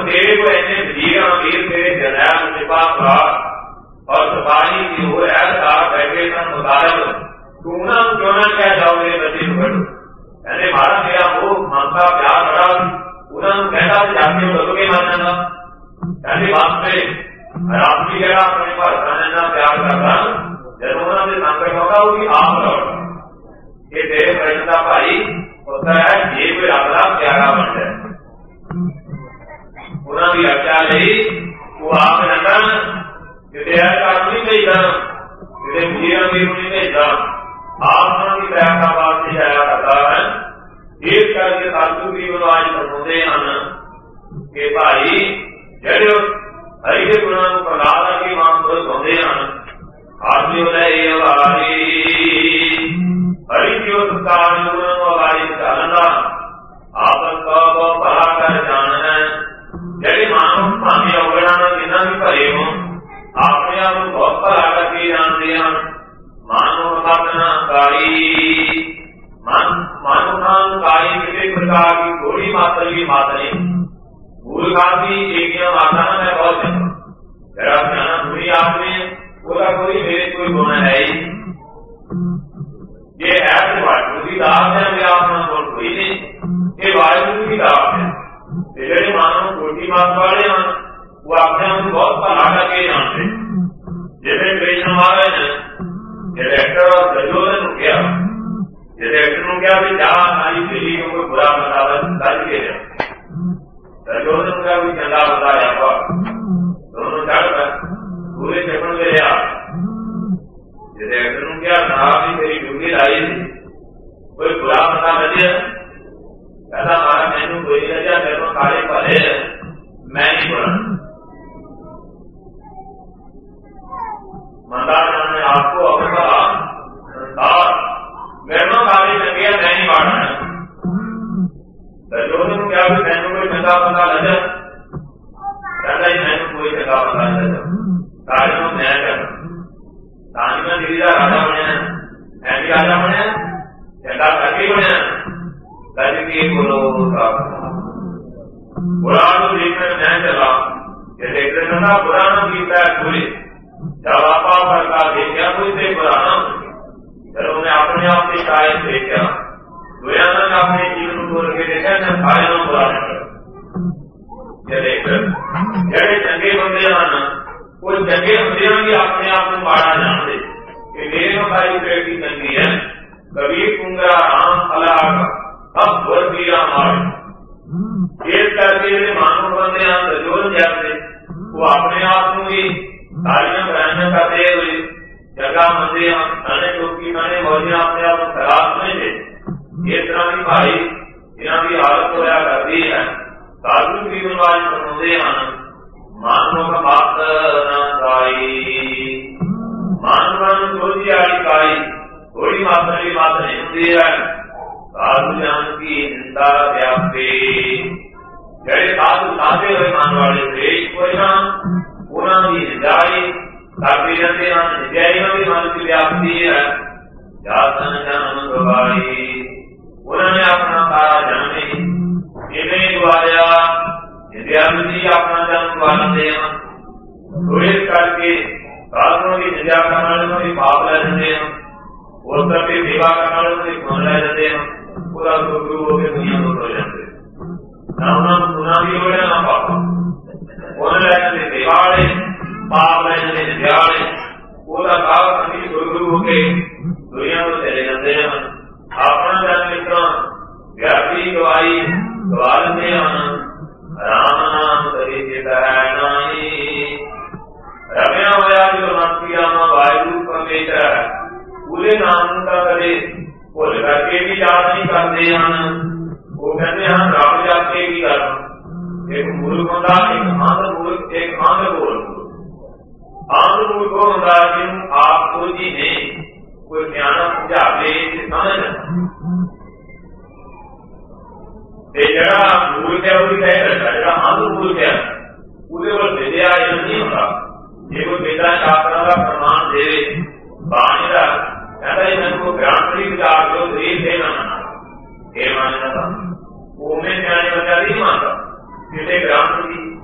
तेरे को ऐसे वीर वीर तेरे जरनैल सिपा सलार और सिपाही की हो ऐसा बैठे सन मुतारक तू ना क्यों ना कह जाओ मेरे बच्चे पकड़ कहते महाराज मेरा वो ममता प्यार बड़ा उन्होंने कहता जाके बदल के मान जाना कहते बात पे रात्रि जगह अपने पास रहना प्यार करना जब उन्होंने संकट होगा उसकी आप लौट ये तेरे प्रश्न का भाई होता है ये कोई अपना प्यारा बन जाए उन्होंने भी रक्षा ली वो आप रहता तेरा काम नहीं भेजता तेरे वीर वीर नहीं भेजता आप की दया का बात नहीं आया करता है इस करके साधु भी आज फरमाते हैं कि भाई जड़े हरि के गुणों को प्रहलाद की मांग को सुनते हैं आदमी हरि की संस्कार गुणों वाली चालना आपस को भला कर जानना जड़े मानव भावी अवगणना जिन्ना भी भरे हो अपने आप बहुत भला करके जानते हैं मानव साधनाकारी मानवकारी किसी प्रकार की थोड़ी मात्रा की बात नहीं भूल खाती एक मात्रा में बहुत जरा ज्ञान पूरी आदमी पूरा कोई मेरे कोई गुण है ही ये है तो वायु की दाब है मेरा अपना गुण कोई नहीं ये वायु की दाब है जैसे मानव छोटी बात वाले हैं वो अपने आप बहुत भला करके जानते जैसे कृष्ण महाराज डायरेक्टर और दुर्योधन हो गया डायरेक्टर हो गया भी जहां सारी पीढ़ी को कोई बुरा बतावा दर्ज के दुर्योधन का भी चंदा बताया दोनों चढ़कर पूरे चक्र में लिया डायरेक्टर हो गया साहब भी तेरी ड्यूटी लाई थी कोई बुरा बता बचे कहता हमारा मैनू कोई लजा मेरे सारे भले मैं नहीं बोला मंदार ने आपको अपना संसार मैनो सारी लगे मैं नहीं बांटना दुर्योधन क्या भी मैनू कोई चंगा बंदा लगे कहता ही मैनू कोई चंगा बंदा लगे सारे को मैं करना तानी में दिल्ली का राजा बने मैं भी राजा बने चंगा करके बने करके बोलो बुरा तो देखने मैं चला ये देखते चंगा बुरा न गीता है पूरी जब आपा प्रकार देखा कोई से पुराना जब उन्हें अपने आप से शायद देखा दुनिया ने अपने जीवन को लेकर देखा न सारे लोग पुराने जड़े चंगे बंदे आना वो चंगे बंदे भी अपने आप को माड़ा जानते कि मेरे सारी पेड़ की चंगी है कबीर कुंगरा राम अलाग अब भोर दिया मारे इस करके मानव बंदे दुर्योधन जैसे वो अपने आप को ही सारियां बुराइयां करते हुए जगह मंदिर खाने चौकी खाने मौजियां अपने आप खराब समझते ये तरह की भाई इन्हों की हालत होया करती है साधु जीवन वाले सुनते हैं मानव का बात न खाई मानव सोची वाली खाई थोड़ी मात्रा की बात नहीं होती है साधु जान की निंदा व्यापी जड़े साधु साधे हुए मान वाले देश कोई ना उन्होंने निजाई करते रहते हैं निजाई में भी मन की व्याप्ति है जातन जन्म गवाई उन्होंने अपना सारा जन्म इन्हें गवाया विद्यार्थी अपना जन्म गवाते हैं थोड़े करके साधुओं की निजा करने वालों की पाप ले जाते हैं वो सबकी सेवा करने वालों की पुण्य ले जाते हैं पूरा गुरु होकर दुनिया को हो जाते ना उन्होंने सुना भी हो ना पापा उन्हें ले जाते सेवा वाले पाप ले जाते विद्यालय पूरा भाव सभी गुरु होकर दुनिया को चले जाते हैं अपना जन्म इतना व्यापी गवाई गवालते हैं राम नाम करी चिताई रम्या होया जो नथिया वायु परमेश्वर पूरे नाम का करे भुल करके भी याद नहीं करते हैं वो कहते हैं रब जाके भी कर एक मूर्ख होता एक आंध मूर्ख एक आंध मूर्ख आंध मूर्ख होता जिन आपको जी ने कोई ज्ञान समझावे समझ जरा मूर्ख है वो कह रहा जरा आंध मूर्ख है पूरे को विद्या नहीं होता ये कोई वेदा शास्त्र का प्रमाण दे बाणी का कहता है मैं ग्रांथरी विचार को शरीर देना मानता वो में ज्ञानी बच्चा नहीं मानता किसी ग्रांथ की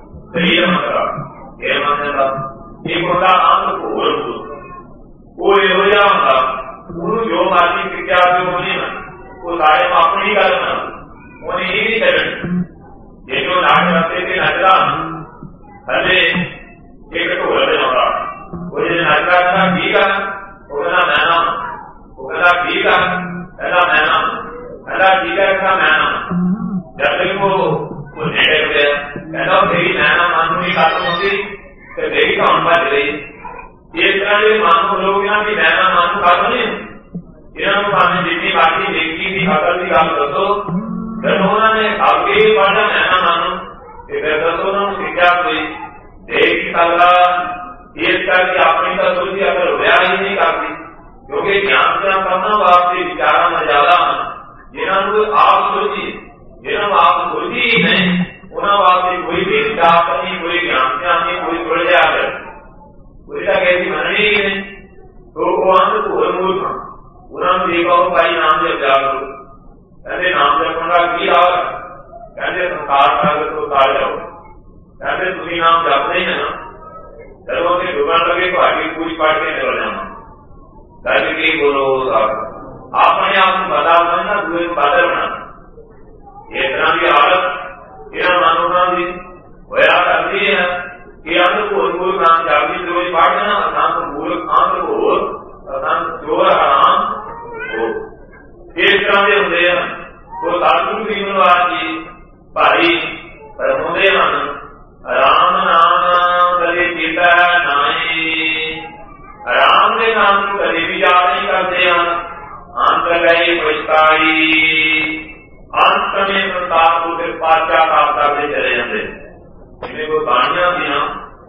एक होता अंत घोर भूत, वो ਇਹੋ ਜਿਹਾ ਹੁੰਦਾ ਉਹਨੂੰ ਜੋ ਮਰਜ਼ੀ ਸਿੱਖਿਆ ਜੋ ਨਹੀਂ ਨਾ ਉਹ ਸਾਰੇ ਆਪਣੀ ਗੱਲ ਨਾ ਉਹਨੇ ਇਹ ਨਹੀਂ ਕਰਨੀ। ਜੇ ਜੋ ਨਾਚ ਰਸਤੇ ਤੇ ਨੱਚਦਾ ਹਲੇ ਇੱਕ ਢੋਲ ਤੇ ਆਉਂਦਾ ਉਹ ਜੇ ਨੱਚਦਾ ਕਹਿੰਦਾ ਠੀਕ ਆ, ਉਹ ਕਹਿੰਦਾ ਮੈਂ ਨਾ, ਉਹ ਕਹਿੰਦਾ ਠੀਕ ਆ, ਕਹਿੰਦਾ ਮੈਂ ਨਾ, ਕਹਿੰਦਾ ਠੀਕ ਆ, ਕਹਿੰਦਾ ਮੈਂ ਨਾ। ਜਦ ਤੱਕ ਉਹ ਨੇੜੇ ਗਿਆ ਕਹਿੰਦਾ ਤੇਰੀ ਮੈਂ ਨਾ ਮਨ ਨੂੰ ਨਹੀਂ ਖਤਮ ਹੁੰਦੀ ਤੇ ਮੇਰੀ ਧੌਣ ਭੱਜ ਗਈ। ਇਸ ਤਰ੍ਹਾਂ ਦੇ ਮਨ ਨੂੰ ਲੋਕ ਇਹਨਾਂ ਦੀ ਮੈਂ ਨਾ ਮਨ ਨੂੰ ਖਤਮ ਨਹੀਂ, ਇਹਨਾਂ ਨੂੰ ਭਾਵੇਂ ਜਿੰਨੀ ਬਾਕੀ ਦੇਖੀ ਦੀ ਅਕਲ ਦੀ ਗੱਲ ਦੱਸੋ, ਜਦੋਂ ਉਹਨਾਂ ਨੇ ਅੱਗੇ ਪੜ੍ਹਨਾ ਮੈਂ ਨਾ ਮਨ ਤੇ ਫਿਰ ਦੱਸੋ ਉਹਨਾਂ ਨੂੰ ਸਿੱਖਿਆ ਕੋਈ ਦੇਖ ਨਹੀਂ ਸਕਦਾ। ਇਸ ਕਰਕੇ ਆਪਣੀ ਤਾਂ ਸੋਚੀ ਅਕਲ ਵਿਆਹ ਹੀ ਨਹੀਂ ਕਰਦੀ, ਕਿਉਂਕਿ ਗਿਆਨ ਦਾ ਕਰਨਾ ਵਾਸਤੇ ਵਿਚਾਰਾਂ ਦਾ ਜ਼ਿਆਦਾ ਜਿਹਨਾਂ ਨੂੰ ਆਪ ਸੋਚੀ, ਜਿਹਨਾਂ ਨੂੰ ਆਪ ਸੋਚੀ ਹੀ ਨਹੀਂ ਉਹਨਾਂ ਵਾਸਤੇ ਕੋਈ ਵੀ ਵਿਚਾਰ ਨਹੀਂ, ਕੋਈ ਗਿਆਨ ਨਹੀਂ, ਕੋਈ ਸੁਲ ਜਾ ਕੋਈ ਤਾਂ ਕਹਿੰਦੀ ਮੰਨਣੀ ਹੀ ਨਹੀਂ। ਉਹ ਅੰਧ ਘੋਰ ਮੂਰਖ ਉਹਨਾਂ ਨੂੰ ਦੇਖੋ ਭਾਈ ਨਾਮ ਜਪ ਜਾਓ, ਕਹਿੰਦੇ ਨਾਮ ਜਪਣ ਦਾ ਕੀ ਲਾਭ, ਕਹਿੰਦੇ ਸੰਸਾਰ ਸਾਗਰ ਤੋਂ ਤਾਰ ਜਾਓ, ਕਹਿੰਦੇ ਤੁਸੀਂ ਨਾਮ ਜਪਦੇ ਹੀ ਨਾ ਜਦੋਂ ਕਿ ਡੁੱਬਣ ਲੱਗੇ ਤੁਹਾਡੀ ਪੂਰੀ ਪੜ ਕੇ ਨਿਕਲ ਜਾਣਾ। ਕਹਿੰਦੇ ਕੀ ਬੋਲੋ ਆਪਣੇ ਆਪ ਨੂੰ ਬਦਲਣਾ ਨਾ ਦੂਏ ਨੂੰ ਬਦਲਣਾ। ਇਸ ਤਰ੍ਹਾਂ ਦੀ ਹਾਲਤ ਇਹਨਾਂ ਮਨੁੱਖਾਂ ਦੀ ਹੋਇਆ ਕਰਦੀ ਹੈ ਕਿ ਅੰਧ ਘੋਰ ਮੂਰਖ ਨਾਮ ਜਪਦੀ ਰੋਜ਼ ਪੜ੍ਹਨਾ ਅਸਾਂ ਮੂਰਖ ਅੰਧ ਘੋਰ ਅਸਾਂ ਚੋਰ ਹਰਾਮ ਹੋ। ਇਸ ਤਰ੍ਹਾਂ ਦੇ ਹੁੰਦੇ ਹਨ। ਉਹ ਸਾਧੂ ਜੀਵਨਵਾਦ ਜੀ ਭਾਈ ਫਰਮਾਉਂਦੇ ਹਨ ਰਾਮ ਨਾਮ ਕਦੇ ਚੇਤਾ ਨਾਈ, ਰਾਮ ਦੇ ਨਾਮ ਨੂੰ ਕਦੇ ਵੀ ਯਾਦ ਨਹੀਂ ਕਰਦੇ ਹਨ। ਅੰਤ ਗਏ ਪਛਤਾਈ, ਅੰਤ ਸਮੇਂ ਸੰਤਾਪ ਨੂੰ ਫਿਰ ਪਾਚਾਤਾਪ ਕਰਦੇ ਚਲੇ ਜਾਂਦੇ। ਜਿਵੇਂ ਕੋਈ ਬਾਣੀਆਂ ਦੀਆਂ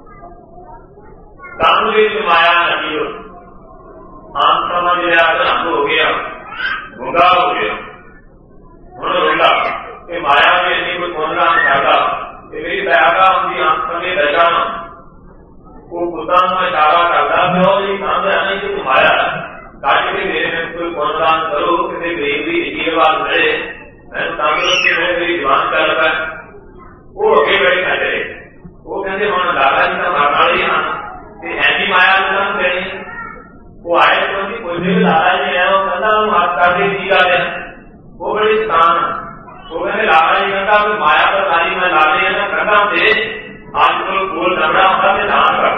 ਤਨ ਵਿੱਚ ਮਾਇਆ ਨਹੀਂ ਹੋ, ਅੰਤ ਸਮਾਂ ਜਿਹੜਾ ਰੰਗ ਹੋ ਗਿਆ, ਗੁੰਗਾ ਹੋ ਗਿਆ, ਹੁਣ ਰੋਂਦਾ ਇਹ ਮਾਇਆ ਵੀ ਇੰਨੀ ਕੋਈ ਕੋਨਰਾ ਸਾਡਾ ਇਹ ਮੇਰੀ ਦਇਆਗਾ ਹੁੰਦੀ ਅੰਤ ਸਮੇਂ ਦਇਆਗਾ ਉਹ ਬੁੱਧਾਂ ਨੂੰ ਇਸ਼ਾਰਾ ਕਰਦਾ ਪਿਓ ਜੀ ਸਮਝਿਆ ਨਹੀਂ ਕਿ ਮਾਇਆ ਕੱਢ ਕੇ ਮੇਰੇ ਨਾਲ ਕੋਈ ਕੋਨਰਾ ਕਰੋ, ਕਿਸੇ ਗਰੀਬ ਦੀ ਜੀਵਾਨ ਮਿਲੇ ਮੈਨੂੰ ਤੰਦਰੁਸਤੀ ਮਿਲੇ, ਮੇਰੀ ਜਵਾਨ ਚੱਲ ਪੈ। ਉਹ ਅੱਗੇ ਬੈਠੇ ਖੜੇ, ਉਹ ਕਹਿੰਦੇ ਹੁਣ ਲਾਲਾ ਜੀ ਤਾਂ ਮਰਨ ਵਾਲੇ ਹਨ ਤੇ ਐਸੀ ਮਾਇਆ ਨੂੰ ਦੇਣੀ। ਉਹ ਆਏ ਤੋਂ ਪੁੱਛੇ ਲਾਲਾ ਜੀ ਆਇਆ, ਉਹ ਕਹਿੰਦਾ ਉਹ ਹੱਥ ਕਰਦੇ ਕੀ ਗੱਲ ਹੈ, ਉਹ ਬੜੀ ਸਤਾਨ। ਉਹ ਕਹਿੰਦੇ ਲਾਲਾ ਜੀ ਕਹਿੰਦਾ ਵੀ ਮਾਇਆ ਤਾਂ ਸਾਰੀ ਮੈਂ ਲਾ ਲਈ ਨਾ ਕਹਿੰਦਾ ਤੇ ਅੱਜ ਕੋਲ ਕੋਲ ਕਰਨਾ ਹੁੰਦਾ ਤੇ ਨਾ ਕਰ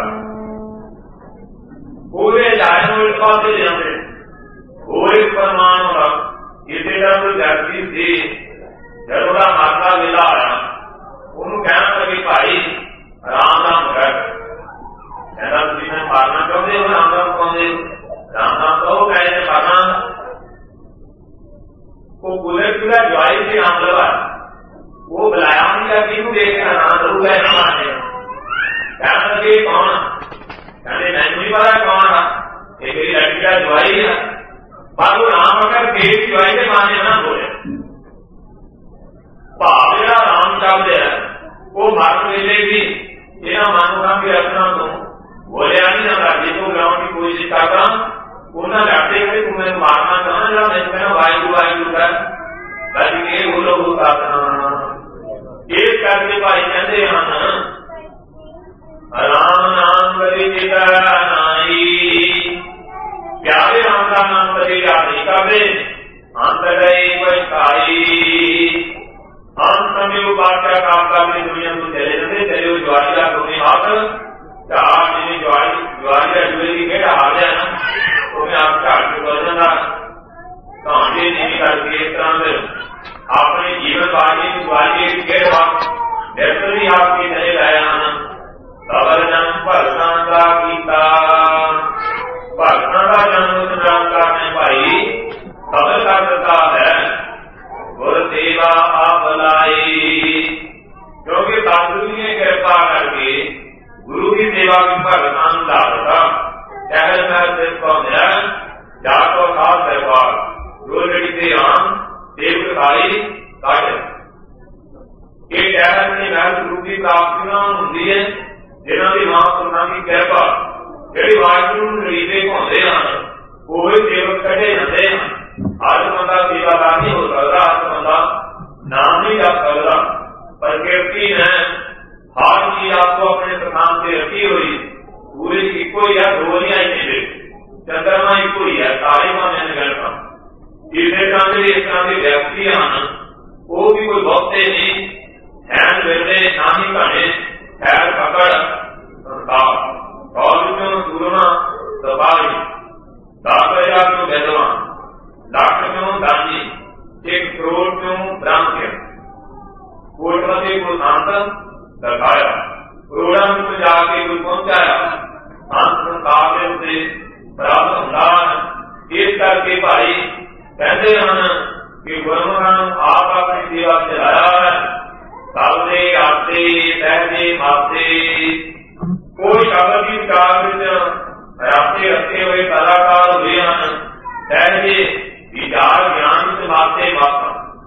ਉਹਦੇ ਜਾਇ ਨੂੰ ਇੱਕ ਪਾਸੇ ਜਾਂਦੇ। ਉਹ ਇੱਕ ਪ੍ਰਮਾਣ ਹੋਣਾ ਇਸੇ ਤਰ੍ਹਾਂ ਕੋਈ ਵਿਅਕਤੀ ਸੀ ਜਦੋਂ ਉਹਦਾ ਮਾਤਾ ਵੇਲਾ ਆਇਆ ਉਹਨੂੰ ਕਹਿਣ ਲੱਗੇ ਭਾਈ ਰਾਮ ਨਾਮ ਕਰ, ਕਹਿੰਦਾ ਤੁਸੀਂ ਮੈਂ ਮਾਰਨਾ ਚਾਹੁੰਦੇ ਹੋ ਰਾਮ ਨਾਮ ਪਾਉਂਦੇ ਰਾਮ ਨਾਮ ਕਹੋ ਕਹਿੰਦੇ ਮਾਰਨਾ। ਉਹ ਕੁਲਰ ਕੁਲਾ ਜਵਾਈ ਸੀ ਰਾਮ ਲਵਾ, ਉਹ ਬੁਲਾਇਆ ਨਹੀਂ ਕਿ ਕਿਹਨੂੰ ਦੇਖ ਕੇ ਨਾਮ ਲਊਗਾ ਇਹ ਮਾਰਨੇ। ਕਹਿਣ ਲੱਗੇ ਕੌਣ, ਕਹਿੰਦੇ ਮੈਨੂੰ ਨਹੀਂ ਪਤਾ ਕੌਣ ਆ, ਇਹ ਮੇਰੀ ਲੜਕੀ ਦਾ ਜਵਾਈ ਆ। ਪਰ ਉਹ ਰਾਮ ਅਗਰ ਫੇਰ ਜਵਾਈ ਦੇ ਮਾਨੇ ਨਾ ਬੋਲੇ, ਭਾਵ ਜਿਹੜਾ ਰਾਮ ਸ਼ਬਦ ਹੈ ਉਹ ਮਰਨ ਵੇਲੇ ਵੀ ਇਹਨਾਂ ਮਨੁੱਖਾਂ ਦੀ ਰਚਨਾ ਤੋਂ ਬੋਲਿਆ ਨਹੀਂ ਜਾਂਦਾ। ਜੇ ਤੂੰ ਗਰਾਉਣ ਦੀ ਕੋਸ਼ਿਸ਼ ਕਰਦਾ ਉਹਨਾਂ ਲੜਦੇ ਕਿ ਤੂੰ ਮੈਨੂੰ ਮਾਰਨਾ ਚਾਹੁੰਦਾ, ਜਿਹੜਾ ਮੈਨੂੰ ਕਹਿੰਦਾ ਵਾਹਿਗੁਰੂ ਵਾਹਿਗੁਰੂ ਕਰ ਕਦੀ ਇਹ ਬੋਲੋ ਹੋ ਸਕਦਾ। ਇਸ ਕਰਕੇ ਭਾਈ ਕਹਿੰਦੇ ਹਨ ਰਾਮ ਨਾਮ ਕਦੇ ਚੇਤਾ ਨਾਈ, ਪਿਆਰੇ ਰਾਮ ਦਾ ਨਾਮ ਕਦੇ ਯਾਦ ਨਹੀਂ ਕਰਦੇ। ਅੰਤ ਗਏ ਪਛਤਾਈ, ਅੰਤ ਸਮੇਂ ਉਹ ਬਾਦਸ਼ਾਹ ਕੰਮ ਕਰਦੇ ਦੁਨੀਆ ਤੋਂ ਚਲੇ ਜਾਂਦੇ। ਚਲੇ ਉਹ ਜਵਾਰੀ ਦਾ ਦੋਨੇ ਹੱਥ ਝਾੜ, ਜਿਵੇਂ ਜਵਾਰੀ ਦਾ ਜੁਏ ਦੀ ਖੇਡ ਹਾਰ ਲਿਆ ਨਾ ਉਹਨੇ ਆਪ ਝਾੜ ਕੇ ਬਦਲ ਜਾਂਦਾ। ਕਹਾਣੀ ਨਹੀਂ ਕਰਕੇ ਇਸ ਤਰ੍ਹਾਂ ਦੇ ਆਪਣੇ ਜੀਵਨ ਬਾਣੀ ਨੂੰ ਜਵਾਰੀ ਦੀ ਖੇਡ ਨਿਰਸਲ ਵੀ ਆਪ ਕੇ ਚਲੇ ਗਏ ਹਨ। ਸਬਰ ਜਨਮ ਭਗਤਾਂ ਦਾ ਕੀਤਾ, ਭਗਤਾਂ ਦਾ ਜਨਮ ਉਸ ਨਾਮ ਕਰਨੇ ਭਾਈ ਸਬਰ ਕਰ ਦਿੱਤਾ ਹੈ। ਗੁਰ ਸੇਵਾ ਆਪ ਲਾਈ, ਕਿਉਂਕਿ ਸਤਿਗੁਰੂ ਨੇ ਕਿਰਪਾ ਕਰਕੇ ਗੁਰੂ ਦੀ ਸੇਵਾ ਵੀ ਭਗਤਾਂ ਨੂੰ ਲਾ ਦਿੱਤਾ। ਕਹਿ ਮੈਂ ਸਿਰ ਪਾਉਂਦਾ ਜਾ ਕੋ ਖਾਸ ਦਰਬਾਰ ਜੋ ਜਿਹੜੀ ਤੇ ਆਮ ਸੇਵਕ ਖਾਈ ਕੱਢ। ਇਹ ਕਹਿਣ ਦੀ ਗੱਲ ਗੁਰੂ ਦੀ ਪ੍ਰਾਪਤੀ ਨਾਲ ਹੁੰਦੀ ਹੈ ਜਿਹਨਾਂ ਦੀ ਮਹਾਂਪੁਰਖਾਂ ਦੀ ਕਿਰਪਾ, ਜਿਹੜੀ ਵਾਹਿਗੁਰੂ ਨੂੰ ਰੀਤੇ ਪਾਉਂਦੇ ਹਨ ਉਹ ਸੇਵਕ ਕੱਢੇ ਜਾਂਦੇ ਹਨ। ਅੱਜ ਬੰਦਾ ਸੇਵਾਦਾਰ ਨਹੀਂ ਹੋ ਸਕਦਾ, ਅੱਜ ਬੰਦਾ ਨਾਮ ਨਹੀਂ ਜਪ ਸਕਦਾ, ਪਰ ਕਿਰਤੀ ਹੈ ਹਰ ਚੀਜ਼ ਆਪको अपने स्थान से रखी हुई, पूरे ਇੱਕੋ ਹੀ ਆ, ਦੋ ਨਹੀਂ ਆਈ ਇਹਦੇ। ਚੰਦਰਮਾ ਇੱਕੋ ਹੀ ਹੈ, ਸਾਰੇ ਭਾਵੇਂ ਨਿਗਲਤਾ। ਇਸੇ ਤਰ੍ਹਾਂ ਦੇ ਇਸ ਤਰ੍ਹਾਂ ਦੇ ਵਿਅਕਤੀ ਹਨ, ਉਹ ਵੀ ਕੋਈ ਬਹੁਤੇ ਨਹੀਂ, ਹੈਨ ਵੇਲੇ ਨਾ ਹੀ ਘਣੇ, ਖੈਰ ਪਕੜ ਸੰਸਾਰ। ਦੌੜ ਚੋਂ ਦੂਰਨਾ ਦਬਾਈ, 10,000 ਚੋਂ ਵਿਦਵਾਨ, ਲੱਖ ਚੋਂ ਦਾਨੀ, 1 ਕਰੋੜ ਚੋਂ ਬ੍ਰਾਹਮਣ। ਕੋਟਪਤੀ ਕੋ ਸੰਤ ਦਿਖਾਇਆ, ਕਰੋੜਾਂ ਵਿੱਚ ਜਾ ਕੇ ਕੋਈ ਪਹੁੰਚਾਇਆ। ਅੰਤ ਸੰਸਾਰ ਦੇ ਉੱਤੇ ਪ੍ਰਾਪਤ ਹੁੰਦਾ ਹੈ। ਇਸ ਕਰਕੇ ਭਾਈ ਕਹਿੰਦੇ ਹਨ ਕਿ ਗੁਰਮੁਖਾਂ ਨੂੰ ਆਪ ਆਪਣੀ ਸੇਵਾ ਚਲਾਇਆ ਹੈ। ਸਭ ਦੇ ਆਤੇ ਸਹਿਜੇ ਮਾਤੇ, ਕੋਈ ਸ਼ਬਦ ਦੀ ਵਿਚਾਰ ਵਿੱਚ ਰਾਤੇ ਰੱਖੇ ਹੋਏ ਕਲਾਕਾਰ ਹੋਏ ਹਨ। ਸਹਿਜੇ ਵਿਚਾਰ ਗਿਆਨ ਵਿੱਚ ਮਾਤੇ ਮਾਤਾ,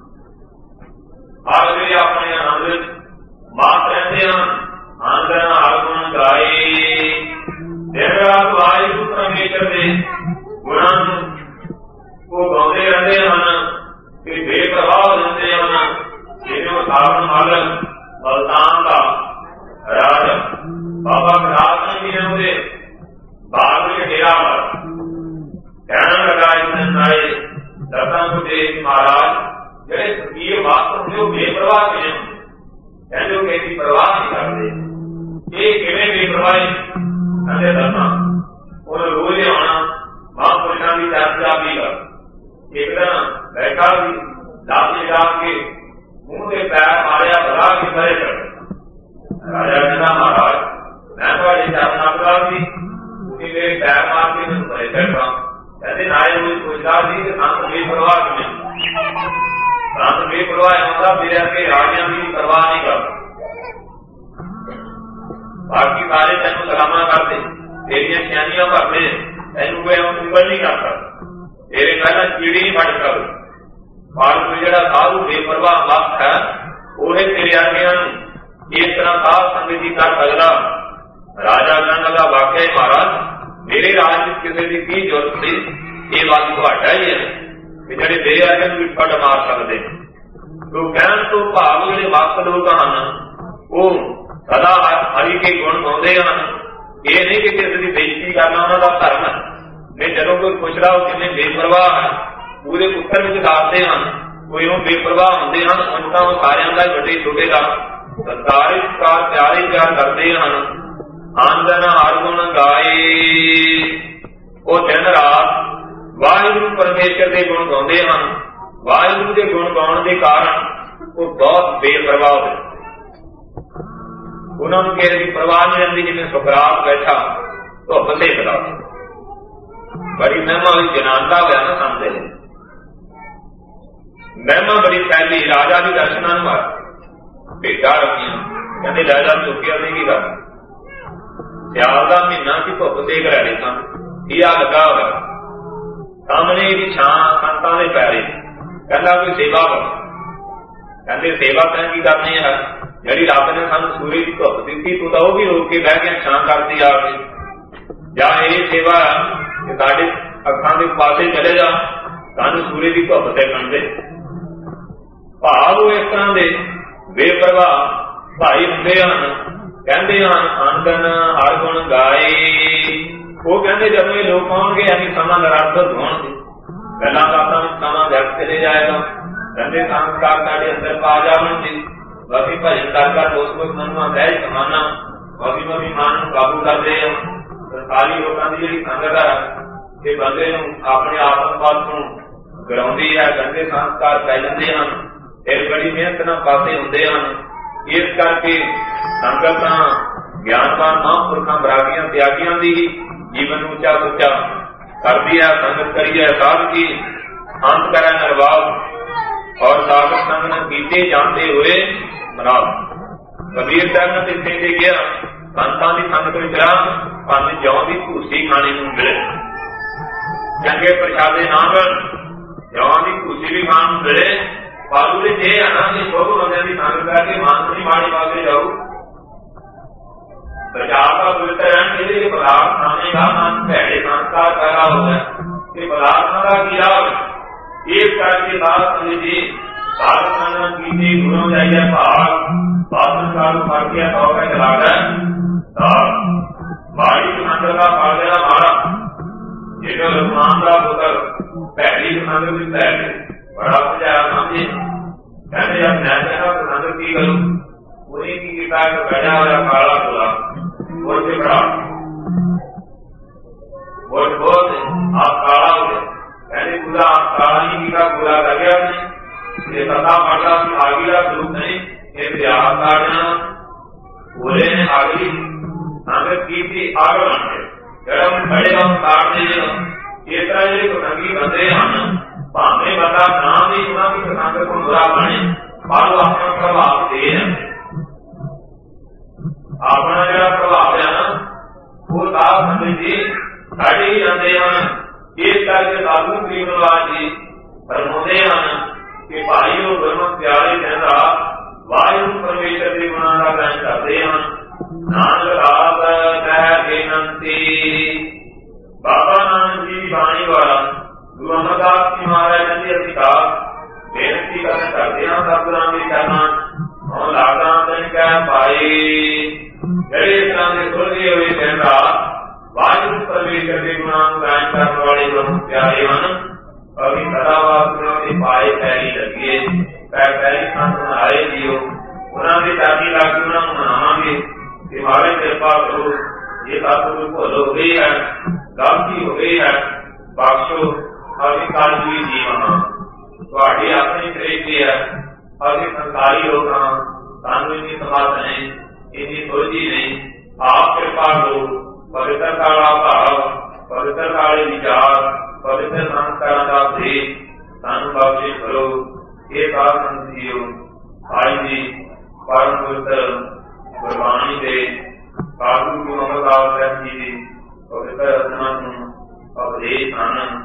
ਹਰ ਵੇਲੇ ਆਪਣੇ ਆਨੰਦ ਵਿੱਚ ਮਾਤ ਰਹਿੰਦੇ ਹਨ। ਆਨੰਦ ਨਾਲ ਗੁਣ ਗਾਏ, ਦਿਨ ਰਾਤ ਵਾਹਿਗੁਰੂ ਪਰਮੇਸ਼ਰ ਦੇ ਗੁਣਾਂ ਨੂੰ ਉਹ ਗਾਉਂਦੇ ਰਹਿੰਦੇ ਹਨ ਕਿ ਬੇਪਰਵਾਹ ਰਹਿੰਦੇ ਹਨ। ਜਿਹਨੂੰ ਸਾਵਣ ਮਲ ਮਲਤਾਨ ਦਾ ਰਾਜ ਬਾਬਾ ਖਰਾਬ ਨਹੀਂ ਹੁੰਦੇ, ਬਾਗ ਵਿੱਚ ਡੇਰਾ ਕਹਿਣ ਲੱਗਾ ਇਸ ਨਾਲੇ ਦਸਾਂ ਨੂੰ ਦੇਖ ਮਹਾਰਾਜ, ਜਿਹੜੇ ਫਕੀਰ ਵਾਸਤੇ ਹੁੰਦੇ ਉਹ ਬੇਪਰਵਾਹ ਕਿਵੇਂ ਹੁੰਦੇ? ਕਹਿੰਦੇ ਉਹ ਕਿਸੇ ਪਰਵਾਹ ਨਹੀਂ ਕਰਦੇ। ਇਹ ਕਿਵੇਂ ਬੇਪਰਵਾਹੀ? ਕਹਿੰਦੇ ਦਸਾਂ ਉਹਨੂੰ ਰੋਜ਼ ਆਉਣਾ, ਮਹਾਂਪੁਰਸ਼ਾਂ ਦੀ ਚਰਚਾ ਵੀ ਕਰ। ਇੱਕ ਦਿਨ ਬੈਠਾ ਵੀ ਲੱਤ ਲਿਜਾ ਕੇ ਮੂੰਹ ਦੇ ਪੈਰ ਮਾਰਿਆ, ਬਲਾ ਕੇ ਪਰੇ ਚੜ। ਰਾਜਾ ਕਹਿੰਦਾ ਮਹਾਰਾਜ ਮੈਂ ਤੁਹਾਡੇ ਚਰਨ ਆਪਦਾ ਸੀ, ਤੁਸੀਂ ਮੇਰੇ ਪੈਰ ਮਾਰ ਕੇ ਮੈਨੂੰ ਪਰੇ ਚੜ੍ਹਾ। ਕਹਿੰਦੇ ਨਾਲੇ ਉਹ ਪੁੱਛਦਾ ਸੀ ਕਿ ਸੰਤ ਬੇਪਰਵਾਹ ਕਿਵੇਂ? ਸੰਤ ਬੇਪਰਵਾਹ ਆਉਂਦਾ ਮੇਰੇ ਅੱਗੇ ਰਾਜਿਆਂ ਦੀ ਪਰਵਾਹ ਨਹੀਂ ਕਰਦਾ। ਬਾਕੀ ਸਾਰੇ ਤੈਨੂੰ ਸਲਾਮਾਂ ਕਰਦੇ, ਤੇਰੀਆਂ ਸਿਆਣੀਆਂ ਭਰਦੇ, ਤੈਨੂੰ ਕੋਈ ਉਂਗਲ ਨਹੀਂ ਕਰਦਾ। ਤੇਰੇ ਪਹਿਲਾਂ ਚੀੜੀ ਨਹੀਂ ਫੜ ਕਰ। ਪਰ ਜਿਹੜਾ ਸਾਧੂ ਬੇਪਰਵਾਹ ਵਕਤ ਹੈ, ਉਹਨੇ ਤੇਰੇ ਆਗਿਆਂ ਨੂੰ ਇਸ ਤਰ੍ਹਾਂ ਸਾਧ ਸੰਗਤ ਦੀ ਕਰ ਸਕਦਾ। ਰਾਜਾ ਕਹਿਣ ਲੱਗਾ ਵਾਕਿਆ ਮਹਾਰਾਜ ਮੇਰੇ ਰਾਜ ਵਿੱਚ ਕਿਸੇ ਦੀ ਕੀ ਜ਼ਰੂਰਤ ਸੀ? ਇਹ ਵਾਕ ਤੁਹਾਡਾ ਹੀ ਹੈ ਕਿ ਜਿਹੜੇ ਦੇ ਆਗੇ ਨੂੰ ਵੀ ਫੜ ਮਾਰ ਸਕਦੇ। ਤੋ ਕਹਿਣ ਤੋਂ ਭਾਵ ਜਿਹੜੇ ਵਕਤ ਲੋਕ ਹਨ ਉਹ ਸਦਾ ਹਰੀ ਕੇ ਗੁਣ ਗਾਉਂਦੇ ਹਨ। ਇਹ ਨਹੀਂ ਕਿ ਕਿਸੇ ਦੀ ਬੇਇੱਜ਼ਤੀ ਕਰਨਾ ਉਹਨਾਂ ਦਾ ਧਰਮ ਹੈ। ਨਹੀਂ, ਜਦੋਂ ਕੋਈ ਪੁੱਛਦਾ ਉਹ ਕਿੰਨੇ ਬੇਪਰਵਾਹ ਹੈ, ਉਹਦੇ ਉੱਤਰ ਵਿੱਚ ਦੱਸਦੇ ਹਨ। ਕੋਈ ਉਹ ਬੇਪਰਵਾਹ ਹੁੰਦੇ ਹਨ, ਹੁਣ ਤਾਂ ਉਹ ਸਾਰਿਆਂ ਦਾ ਵੱਡੇ ਛੋਟੇ ਦਾ ਸਾਰੇ ਸਤਿਕਾਰ ਪਿਆਰੇ ਪਿਆਰ ਕਰਦੇ ਹਨ। ਆਨੰਦਨ ਹਰ ਗੁਣ ਗਾਏ, ਉਹ ਦਿਨ ਰਾਤ ਵਾਹਿਗੁਰੂ ਪਰਮੇਸ਼ਰ ਦੇ ਗੁਣ ਗਾਉਂਦੇ ਹਨ। ਵਾਹਿਗੁਰੂ ਦੇ ਗੁਣ ਗਾਉਣ ਦੇ ਕਾਰਨ ਉਹ ਬਹੁਤ ਬੇਪਰਵਾਹ ਹੋਏ। ਉਹਨਾਂ ਨੂੰ ਕਿਸੇ ਦੀ ਪਰਵਾਹ ਨਹੀਂ ਰਹਿੰਦੀ। ਜਿਵੇਂ ਸੁਕਰਾਤ ਬੈਠਾ ਧੁੱਪ ਸੇਕਦਾ, ਬੜੀ ਮਹਿਮਾ ਵੀ ਜਨਾਂਦਾ ਹੋਇਆ ਨਾ ਸਮਝਦੇ ਨੇ। ਮਹਿਮਾ ਬੜੀ ਫੈਲੀ। ਰਾਜਾ ਦੀ ਦਰਸ਼ਨਾਂ ਨੂੰ ਆਇਆ, ਭੇਟਾ ਰੱਖੀਆਂ, ਕਹਿੰਦੇ ਰਾਜਾ ਚੁੱਕਿਆ ਨਹੀਂ ਕੀ ਕਰ। ਸਿਆਲ ਦਾ ਮਹੀਨਾ ਸੀ, ਧੁੱਪ ਸੇਕ ਰਹੇ ਸਨ, ਦੀਆ ਲੱਗਾ ਹੋਇਆ ਸਾਹਮਣੇ ਇਹਦੀ ਛਾਂ ਸੰਤਾਂ ਦੇ ਪੈਰੇ। ਕਹਿੰਦਾ ਕੋਈ ਸੇਵਾ ਕਰੋ। ਕਹਿੰਦੇ ਸੇਵਾ ਤੈਂ ਕੀ ਕਰਨੀ ਹੈ? ਜਿਹੜੀ ਰੱਬ ਨੇ ਸਾਨੂੰ ਸੂਰਜ ਦੀ ਧੁੱਪ ਦਿੱਤੀ, ਤੂੰ ਤਾਂ ਉਹ ਵੀ ਰੋਕ ਕੇ ਬਹਿ ਕੇ ਛਾਂ ਕਰਦੀ ਆ ਕੇ। ਜਾਂ ਇਹ ਸੇਵਾ ਕਿ ਸਾਡੇ ਅੱਖਾਂ ਦੇ ਪਾਸੇ ਚਲੇ ਜਾ, ਸਾਨੂੰ ਸੂਰਜ ਦੀ ਧੁੱਪ ਸੇਕਣ ਦੇ। ਭਾਵ ਉਹ ਇਸ ਤਰ੍ਹਾਂ ਦੇ ਬੇਪਰਵਾਹ ਭਾਈ ਹੁੰਦੇ ਹਨ। ਕਹਿੰਦੇ ਹਨ ਆਨੰਦਨ ਹਰ ਗੁਣ ਗਾਏ। ਉਹ ਕਹਿੰਦੇ ਜਦੋਂ ਇਹ ਲੋਕ ਆਉਣਗੇ ਅਸੀਂ ਸਮਾਂ ਨਿਰਰਥਕ ਹੋਣਗੇ, ਗੱਲਾਂ ਬਾਤਾਂ ਵਿੱਚ ਸਮਾਂ ਵਿਅਰਥ ਚਲੇ ਜਾਏਗਾ। ਕਹਿੰਦੇ ਸੰਸਕਾਰ ਸਾਡੇ ਅੰਦਰ ਪਾ ਜਾਵਣਗੇ। ਅਸੀਂ ਭਜਨ ਕਰ ਉਸ ਵਕਤ ਮਨੁਆ ਬਹਿ ਸਮਾਨਾ ਮੋਦੀ ਮਨ ਨੂੰ ਕਾਬੂ ਕਰਦੇ ਆ। ਸਰਕਾਰੀ ਲੋਕਾਂ ਦੀ ਜਿਹੜੀ ਸੰਗਤ ਹੈ ਇਹ ਬੰਦੇ ਨੂੰ ਆਪਣੇ ਆਤਮਵਾਦ ਨੂੰ ਗਰਾਉਂਦੀ ਹੈ। ਗੰਦੇ ਸੰਸਕਾਰ ਪੈ ਜਾਂਦੇ ਹਨ, ਫਿਰ ਬੜੀ ਮਿਹਨਤ ਨਾਲ ਪਾਸੇ ਹੁੰਦੇ ਹਨ। ਇਸ ਕਰਕੇ ਸੰਗਤਾਂ ਗਿਆਨਵਾਨ ਮਹਾਂਪੁਰਖਾਂ ਬਰਾਗੀਆਂ ਤਿਆਗੀਆਂ ਦੀ ਜੀਵਨ ਨੂੰ ਉੱਚਾ ਸੁੱਚਾ ਕਰਦੀ ਹੈ। ਸੰਗਤ ਕਰੀਏ ਸਾਧ ਕੀ ਅੰਤ ਕਰੇ ਨਿਰਵਾਹ ਔਰ ਸਾਧਕ ਸੰਗ ਨੂੰ ਕੀਤੇ ਜਾਂਦੇ ਹੋਏ ਮਨਾਓ। ਕਬੀਰ ਸਾਹਿਬ ਨੇ ਇੱਥੇ ਤੇ ਗਿਆ ਸੰਤਾਂ ਦੀ ਸੰਗਤ ਵਿੱਚ ਰਹਾ, ਭਾਵੇਂ ਜੌਂ ਦੀ ਭੂਸੀ ਖਾਣੇ ਨੂੰ ਮਿਲੇ, ਚੰਗੇ ਪ੍ਰਸ਼ਾਦੇ ਨਾ ਮਿਲਣ, ਜੌਂ ਦੀ ਭੂਸੀ ਵੀ ਖਾਣ ਨੂੰ ਮਿਲੇ। ਬਾਬੂ ਦੇ ਜੇ ਆਣਾ ਕਿ ਬਹੁਤ ਬੰਦਿਆਂ ਦੀ ਸੰਗਤ ਕਰਕੇ ਮਾਨਸੀ ਮਾੜੀ ਪਾ ਕੇ ਜਾਊ। ਪ੍ਰਚਾਰ ਦਾ ਪਵਿੱਤਰ ਰਹਿਣ ਇਹਦੇ ਲਈ ਪਦਾਰਥ ਖਾਣੇ ਦਾ ਮਨ ਭੈੜੇ ਸੰਸਕਾਰ ਪੈਦਾ ਹੋ ਗਿਆ ਕਿ ਪਦਾਰਥਾਂ ਦਾ ਕੀ ਲਾਭ। ਇਸ ਕਰਕੇ ਬਾਤ ਜੀ ਸਾਧ ਸੰਗਤ ਕੀਤੇ ਗੁਰੂ ਜਾਈਏ ਭਾਗ ਬਾਦਲ ਕਾਲ ਫੜ ਕੇ ਤੌਰ ਤੇ ਚਲਾ ਗਿਆ। ਮਾੜੀ ਸੰਗਤ ਦਾ पैड़ी संग भी बैठ बड़ा समझाया समझे कहते जब मैं कहना संग की करूं उन्हीं की किता गजा वाला काला बोला वो से बड़ा वोट बहुत आप काला हो गए कहते पूरा आप काला नहीं किया पूरा कर गया नहीं ये सता पड़ा की आगे का स्वरूप नहीं ये ब्याह काटना बोले ने आगे संगत की थी आगे बढ़े जब बड़े हम काटते ये तरह जो संगी बंदे हैं भावे बता नाम ही उन्होंने की संगत को बुरा बने बालो अपना प्रभाव दे अपना जरा प्रभाव है ना वो साफ समझ जी साढ़े ही जाते हैं इस करके साधु प्रेमवाद जी फरमाते हैं कि भाई और ब्रह्म प्यारे कहता वायु परमेश्वर के गुणों का गायन करते हैं नानक दास कह के नंती बाबा नानक जी की बाणी वाला गुरु अमरदास जी महाराज जी अधिकार बेनती करते हैं सतगुरां के चरणों और लागा दिन कह पाए जड़े इस तरह से सुन गए हुए कहता वायु परमेश्वर के गुणों को गायन करने वाले ब्रह्म प्यारे मन अभी सदावासियों के पाए पैरी लगिए पैरी संत आए जियो उन्होंने चाहती लागी उन्होंने मनावांगे कि हमारे कृपा करो ये सतगुरु भुल हो गई है गलती हो गई है बख्शो अभी काल हुई जीवन थोड़ी अपनी तरीके है अभी संसारी लोग सानू इन्नी समर्थ नहीं इन्नी सोची नहीं आप कृपा करो पवित्र काला भाव पवित्र काले विचार पवित्र संस्कार का भेद सानू बख्शिश करो ये साथ संत जीओ आई जी परम पवित्र गुरबाणी के साधु गुरु अमरदास जी पवित्र रचना उपदेश आनंद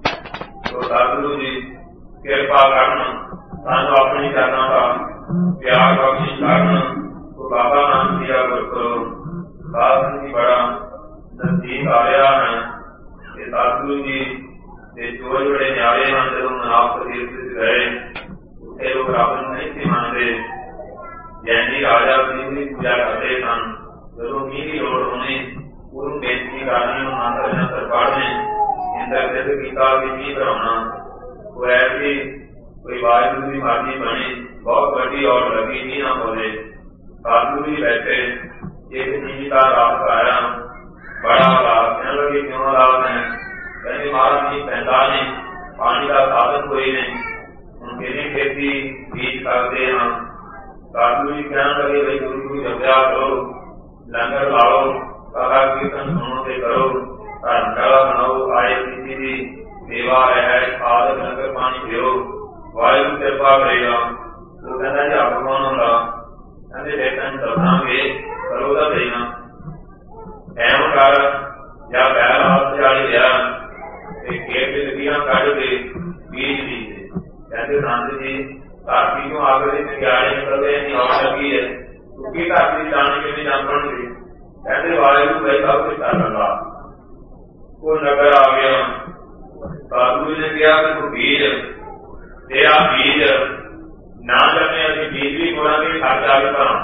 तो सतगुरु जी कृपा करना सानू अपनी चरणों का प्यार बख्शिश करना तो बाबा नाम दिया गुरु साधन जी बड़ा नजदीक आ रहा है कि सतगुरु जी के जो जोड़े न्यारे हैं जब आप गए उसे लोग रावण नहीं थे मानते जैनी राजा की पूजा करते सन जो की लोड़ होने पूर्ण बेनती करनी मंत्र सरकार ने इंद्र गीता भी नहीं कराना वो ऐसी कोई वायु की मर्जी बनी बहुत बड़ी और लगी नहीं ना बोले साधु भी बैठे एक नीति का रात आया बड़ा लाभ कहने लगे क्यों लाभ है कहने महाराज नहीं पैदा नहीं पानी का साधन कोई नहीं उनके लिए खेती बीज करते हैं साधु जी कहने लगे भाई गुरु की जपया करो लंगर लाओ कथा कीर्तन सुनो से करो धर्मशाला बनाओ आए किसी भी सेवा है खाद लंगर पानी पियो वायु कृपा करेगा तो कहना जी अपमान होगा कहते देखन चलांगे करो तो देना एम कर या बैल हाथ से आड़ी लिया खेत लगियां कट के बीज बीजे कहते संत जी धरती को आगे क्यारे निकलते नहीं और लगी है क्योंकि धरती जाने के लिए जान पड़ेगी कहते वायु भाई सब कुछ कर लगा वो नगर आ गया साधु ने कहा कि बीज तेरा बीज ना जमे अभी बीज भी गुणा के खर्चा भी करा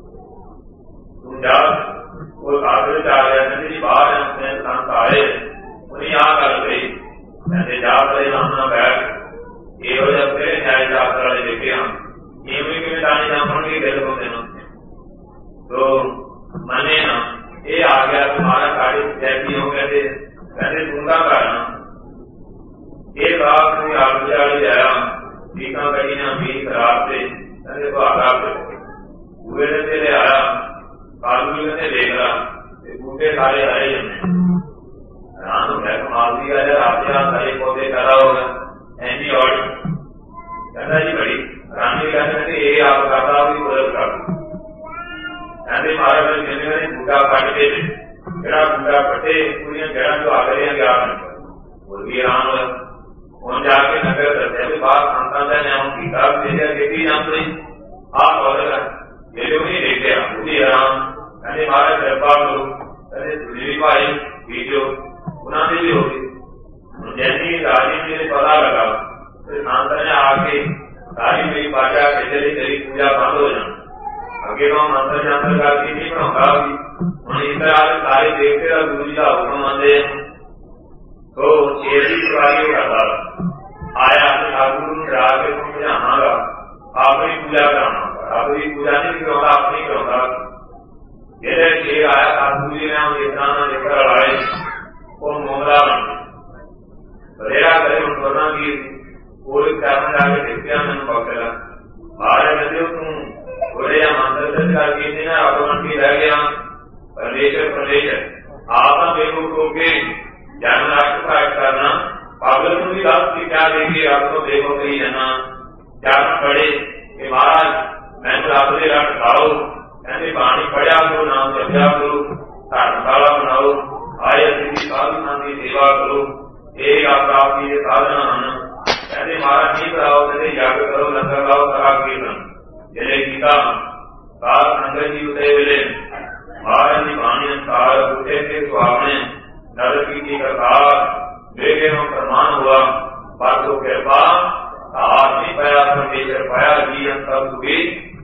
तुम जा वो साधु जा रहे जी बाहर अपने संत आए उन्हें आ कर गई कहते जा रहे सामना बैठ ये हो जाते न्याय शास्त्र वाले देखे हम ये भी कि जाने जान के गए होते ना तो मने ना ये आ गया तुम्हारा गाड़ी जैसी हो कहते कहते दूंगा करना ये बात में आगे आया टीका कहीं ना भी खराब से कहते तो आगा हुए से ले आया कालू ने देख रहा बूटे सारे हरे कमाल दिया आपके यहाँ सारे पौधे करा होगा ऐसी और कहता जी बड़ी रानी कहते ये आप करता भी मदद कर कहते महाराज कहते बूटा कट के जरा बूटा कटे पूरी जड़ा जो आगे क्या बोल भी आराम हम जाके नगर दसे भी बात संतान ने हम किताब भेजा देखी नाम से आप और ये लोग नहीं देखते पूरी आराम कहते महाराज कृपा करो कहते तुझे भाई बीजो उन्होंने भी होगी जैसी राजी ने पता लगा तो सांत ने आके सारी मेरी बाजा के चली तेरी पूजा बंद हो जाए आगे वहां मंत्र जंत्र करके नहीं पढ़ाऊंगा भी इस तरह सारे देखते रहा गुरु जी का हुक्म आते तो चेरी सवारी करता आया कि ठाकुर ਨੂੰ ਡਰਾ ਕੇ तुम समझावांगा ਆਪਣੀ पूजा करावांगा ਆਪਣੀ पूजा नहीं कराਉਂਦਾ ਆਪਣੀ कराਉਂदा ਜਿਹੜੇ ਸ਼ੇਰ ਆਇਆ ठाकुर जी ने इतना ना जिक्र लाए वो मोमला बन बरेरा करे ਹੁਣ ਦੋਨਾਂ ਦੀ ਕੋਈ ਕਰਨ ਜਾ ਕੇ ਦੇਖਿਆ ਮੈਨੂੰ ਬਖਸ਼ਿਆ ਬਾਹਰ ਕਹਿੰਦੇ ਤੂੰ ਬੜੇ ਮੰਦਰ ਦੇ ਕਰਕੇ ਨਹੀਂ ਨਾ ਆਗਮਨ ਕੀ ਰਹਿ ਗਿਆ परमेश्वर आप बेवकूफ के ज्ञान राष्ट्र का करना पागल को भी रात की क्या देंगे आपको देखो कहीं जाना क्या पढ़े कि महाराज मैं रात दे रात खाओ ऐसे पानी पढ़िया करो नाम जपया करो धर्मशाला बनाओ आए अतिथि साधु की सेवा करो ये आपकी साधना हैं ऐसे महाराज नहीं कराओ कहते यज्ञ करो लंगर लाओ करा कीर्तन जले गीता सात संगत जी उदय वेले महाराज जी बाणी अनुसार उठे के सुहावने नर की करतार वेगे में प्रमाण हुआ पर तो कृपा हाथ नहीं पाया परमेश्वर पाया जी सब सुखी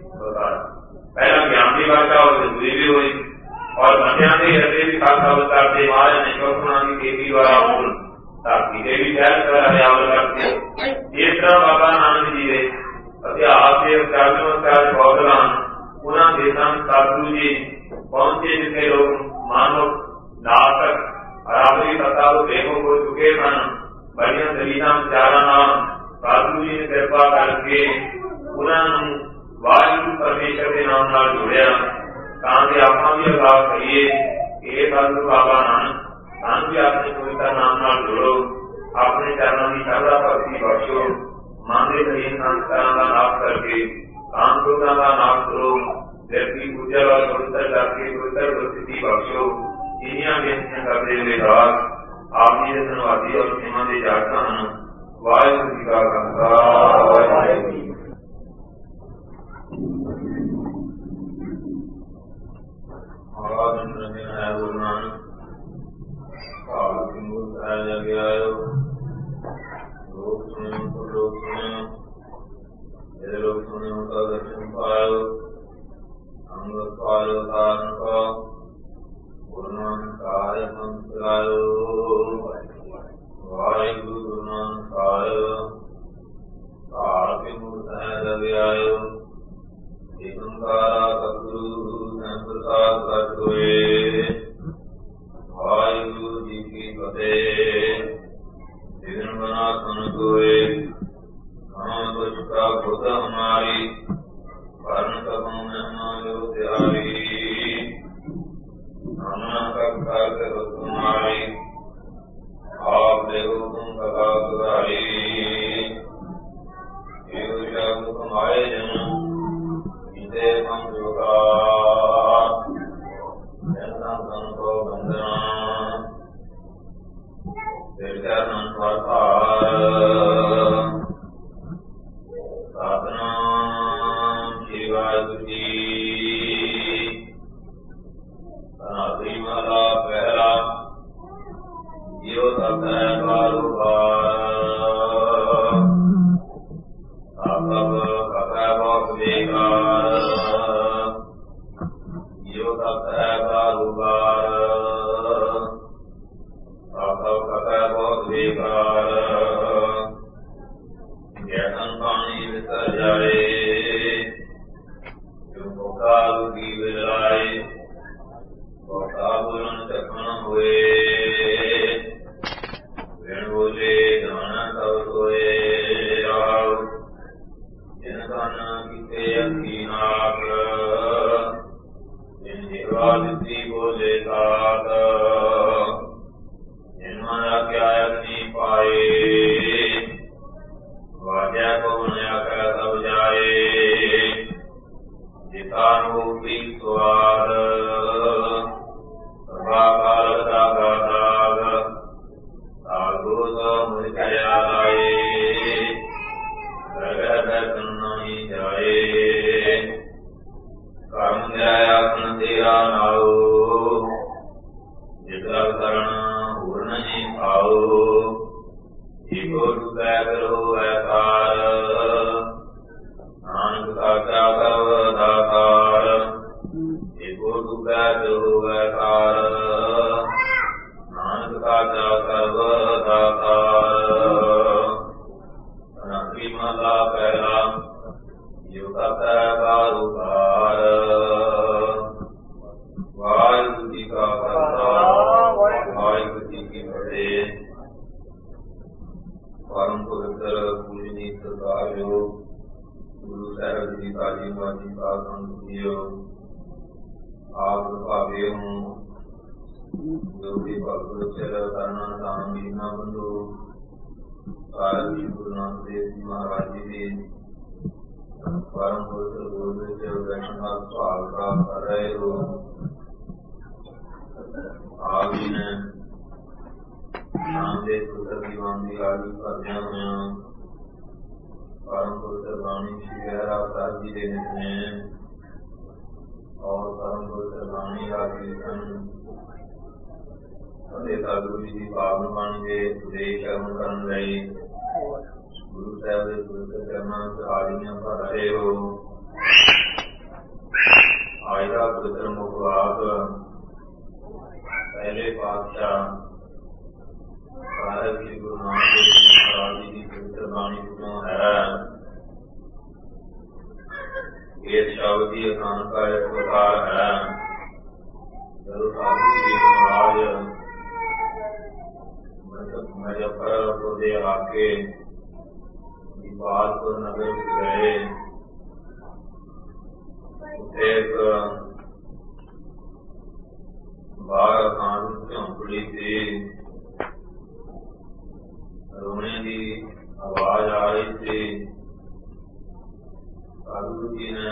पहला ज्ञान की वर्षा और दूरी भी हुई और बंदिया के हृदय भी खासा करते महाराज ने शोभना की देवी द्वारा ताकि देवी जैल कर हरियावल करते इस तरह बाबा नानक जी ने इतिहास के नमस्कार बौद्धलान उन्होंने देशा सतगुरु जी पहुंचे जिसके लोग मानो नाटक बराबरी सत्ता को देखो हो चुके सन बड़िया दलीना विचारा नाम साधु जी ने कृपा करके उन्होंने वाहिगुरु परमेश्वर के नाम नाल जोड़िया ताकि आप भी अरदास करिए कि साधु बाबा नानक सानू भी अपने पवित्र नाम नाल जोड़ो अपने चरणों की श्रद्धा भक्ति बख्शो मन के सही संस्कारों का नाश करके काम क्रोधां का नाश करो व्यक्ति पूजा और पवित्र करके पवित्र परिस्थिति बख्शो इन्हीं बेनतियां करते हुए दास आपकी धन्यवादी और सीमा दे जाता हूं वाहिगुरू जी का खालसा वाहिगुरू जी गुरु नानक काल की मूर्त लगे आयो लोग सुने तो लोग सुने मेरे लोग सुने उनका दर्शन पायो अंग पायो धारण का गुरु नानक कार्य संस्कारो वाहिगुरु गुरु नानक कार्य काल की मूर्त लगे आयो एकंकारा सतगुरु प्रसाद कर हुए वाहिगुरु जी की फतेह दिन बना सुन हुए हम तुझ का खुद हमारी वर्ण कबों में हमारे त्यारी हमना कब कर तुम्हारी आप देखो तुम कथा सुधारी शब्द तुम्हारे जन इसे हम जोगा को बंदना सतनाम श्री वाहिगुरु जी सनातनी माला पहला यो तक है बारोबार सब कथा बहुत बेकार यो तक है बारोबार सब कथा बहुत बेकार जैसन पानी विसर जाए जो भोकाल की विलाए भोका बुलन चखन हुए वेण बोले दाना सब सोए राव जिन कन किसे अखी नाग जिन जिह्वा दिती बोले साथ जिन मन क्या अग्नि पाए वाद्या को नया कर सब जाए जितानुभूति स्वाद सभाकाल दागा दाग साधु मुझ कया लाए ग्रह दर्शन नहीं जाए कर्म न्यायासन तेरा नाओ जितना करण पूर्ण नहीं पाओ ईगो डूबा करो व्यापार नानक साचा करो दातार ईगो डूबा करो व्यापार नानक साचा करो दातार ਮਹਲਾ ਪਹਿਲਾ ਜੋ ਕਥੈ ਬਾਰੁਕਾਰ। ਵਾਹਿਗੁਰੂ ਜੀ ਕਾ ਖਾਲਸਾ ਵਾਹਿਗੁਰੂ ਜੀ ਕੀ ਫਤਿਹ। ਪਰਮ ਪਵਿੱਤਰ ਪੂਜਨੀ ਸਤਿਕਾਰਯੋਗ ਗੁਰੂ ਸਾਹਿਬ ਜੀ ਤਾਜੀ ਮਾਜੀ ਸਾਧ ਸੰਗਤ ਜੀਓ, ਆਪ ਭਾਵੇ ਹੂੰ ਜੋ ਵੀ ਭਗਤ ਚਰ ਕਰਨਾ ਤਾਂ ਮੀਨਾ ਬੰਦੋ ਸਾਰਾ ਜੀ ਗੁਰੂ ਨਾਨਕ ਦੇਵ ਜੀ ਮਹਾਰਾਜ ਜੀ ਦੇ ਪਰਮ ਪਵਿੱਤਰ ਗੁਰੂ ਵਿੱਚ ਦਰਸ਼ਨ ਦਾ ਸੁਭਾਗ ਪ੍ਰਾਪਤ ਕਰ ਰਹੇ ਹੋ। ਆਪ ਜੀ ਨੇ ਨਾਮ ਦੇ ਪੁੱਤਰ ਦੀ ਮੰਗੀ ਆਦਿ ਕਰਦਿਆਂ ਹੋਇਆਂ ਪਰਮ ਪਵਿੱਤਰ ਬਾਣੀ ਸ਼੍ਰੀ ਗਹਿਰਾ ਸਾਹਿਬ ਜੀ ਦੇ ਨਿਤਨੇਮ ਔਰ ਪਰਮ ਪਵਿੱਤਰ ਬਾਣੀ ਦਾ ਕੀਰਤਨ ਅਤੇ ਸਤਿਗੁਰੂ ਜੀ ਦੀ ਪਾਵਨ ਬਾਣੀ ਦੇ ਉਪਦੇਸ਼ ਕਰਮ ਕਰਨ ਲਈ ਗੁਰੂ ਸਾਹਿਬ ਦੇ ਪਵਿੱਤਰ ਚਰਨਾਂ ਵਿੱਚ ਹਾਜ਼ਰੀਆਂ ਭਰ ਰਹੇ ਹੋ। ਅੱਜ ਦਾ ਪਵਿੱਤਰ ਮੁੱਖ ਵਾਕ ਪਹਿਲੇ ਪਾਤਸ਼ਾਹ ਸਾਹਿਬ ਸ੍ਰੀ ਗੁਰੂ ਨਾਨਕ ਦੇਵ ਜੀ ਮਹਾਰਾਜ ਜੀ ਦੀ ਪਵਿੱਤਰ ਬਾਣੀ ਵਿੱਚੋਂ ਹੈ। ਇਹ ਸ਼ਬਦ ਦੀ ਅਸਾਨਤਾ ਇਸ ਪ੍ਰਕਾਰ ਹੈ। ਜਦੋਂ ਸਾਧੂ ਜੀ ਮਹਾਰਾਜ ਮੁਜ਼ੱਫਰਪੁਰ ਦੇ ਇਲਾਕੇ ਗੋਪਾਲਪੁਰ ਨਗਰ ਵਿੱਚ ਗਏ, ਉੱਥੇ ਇੱਕ ਬਾਹਰ ਖਾਨ ਵਿੱਚ ਝੌਂਪੜੀ ਸੀ। ਰੋਣੇ ਦੀ ਆਵਾਜ਼ ਆ ਰਹੀ ਸੀ। ਸਾਧੂ ਜੀ ਨੇ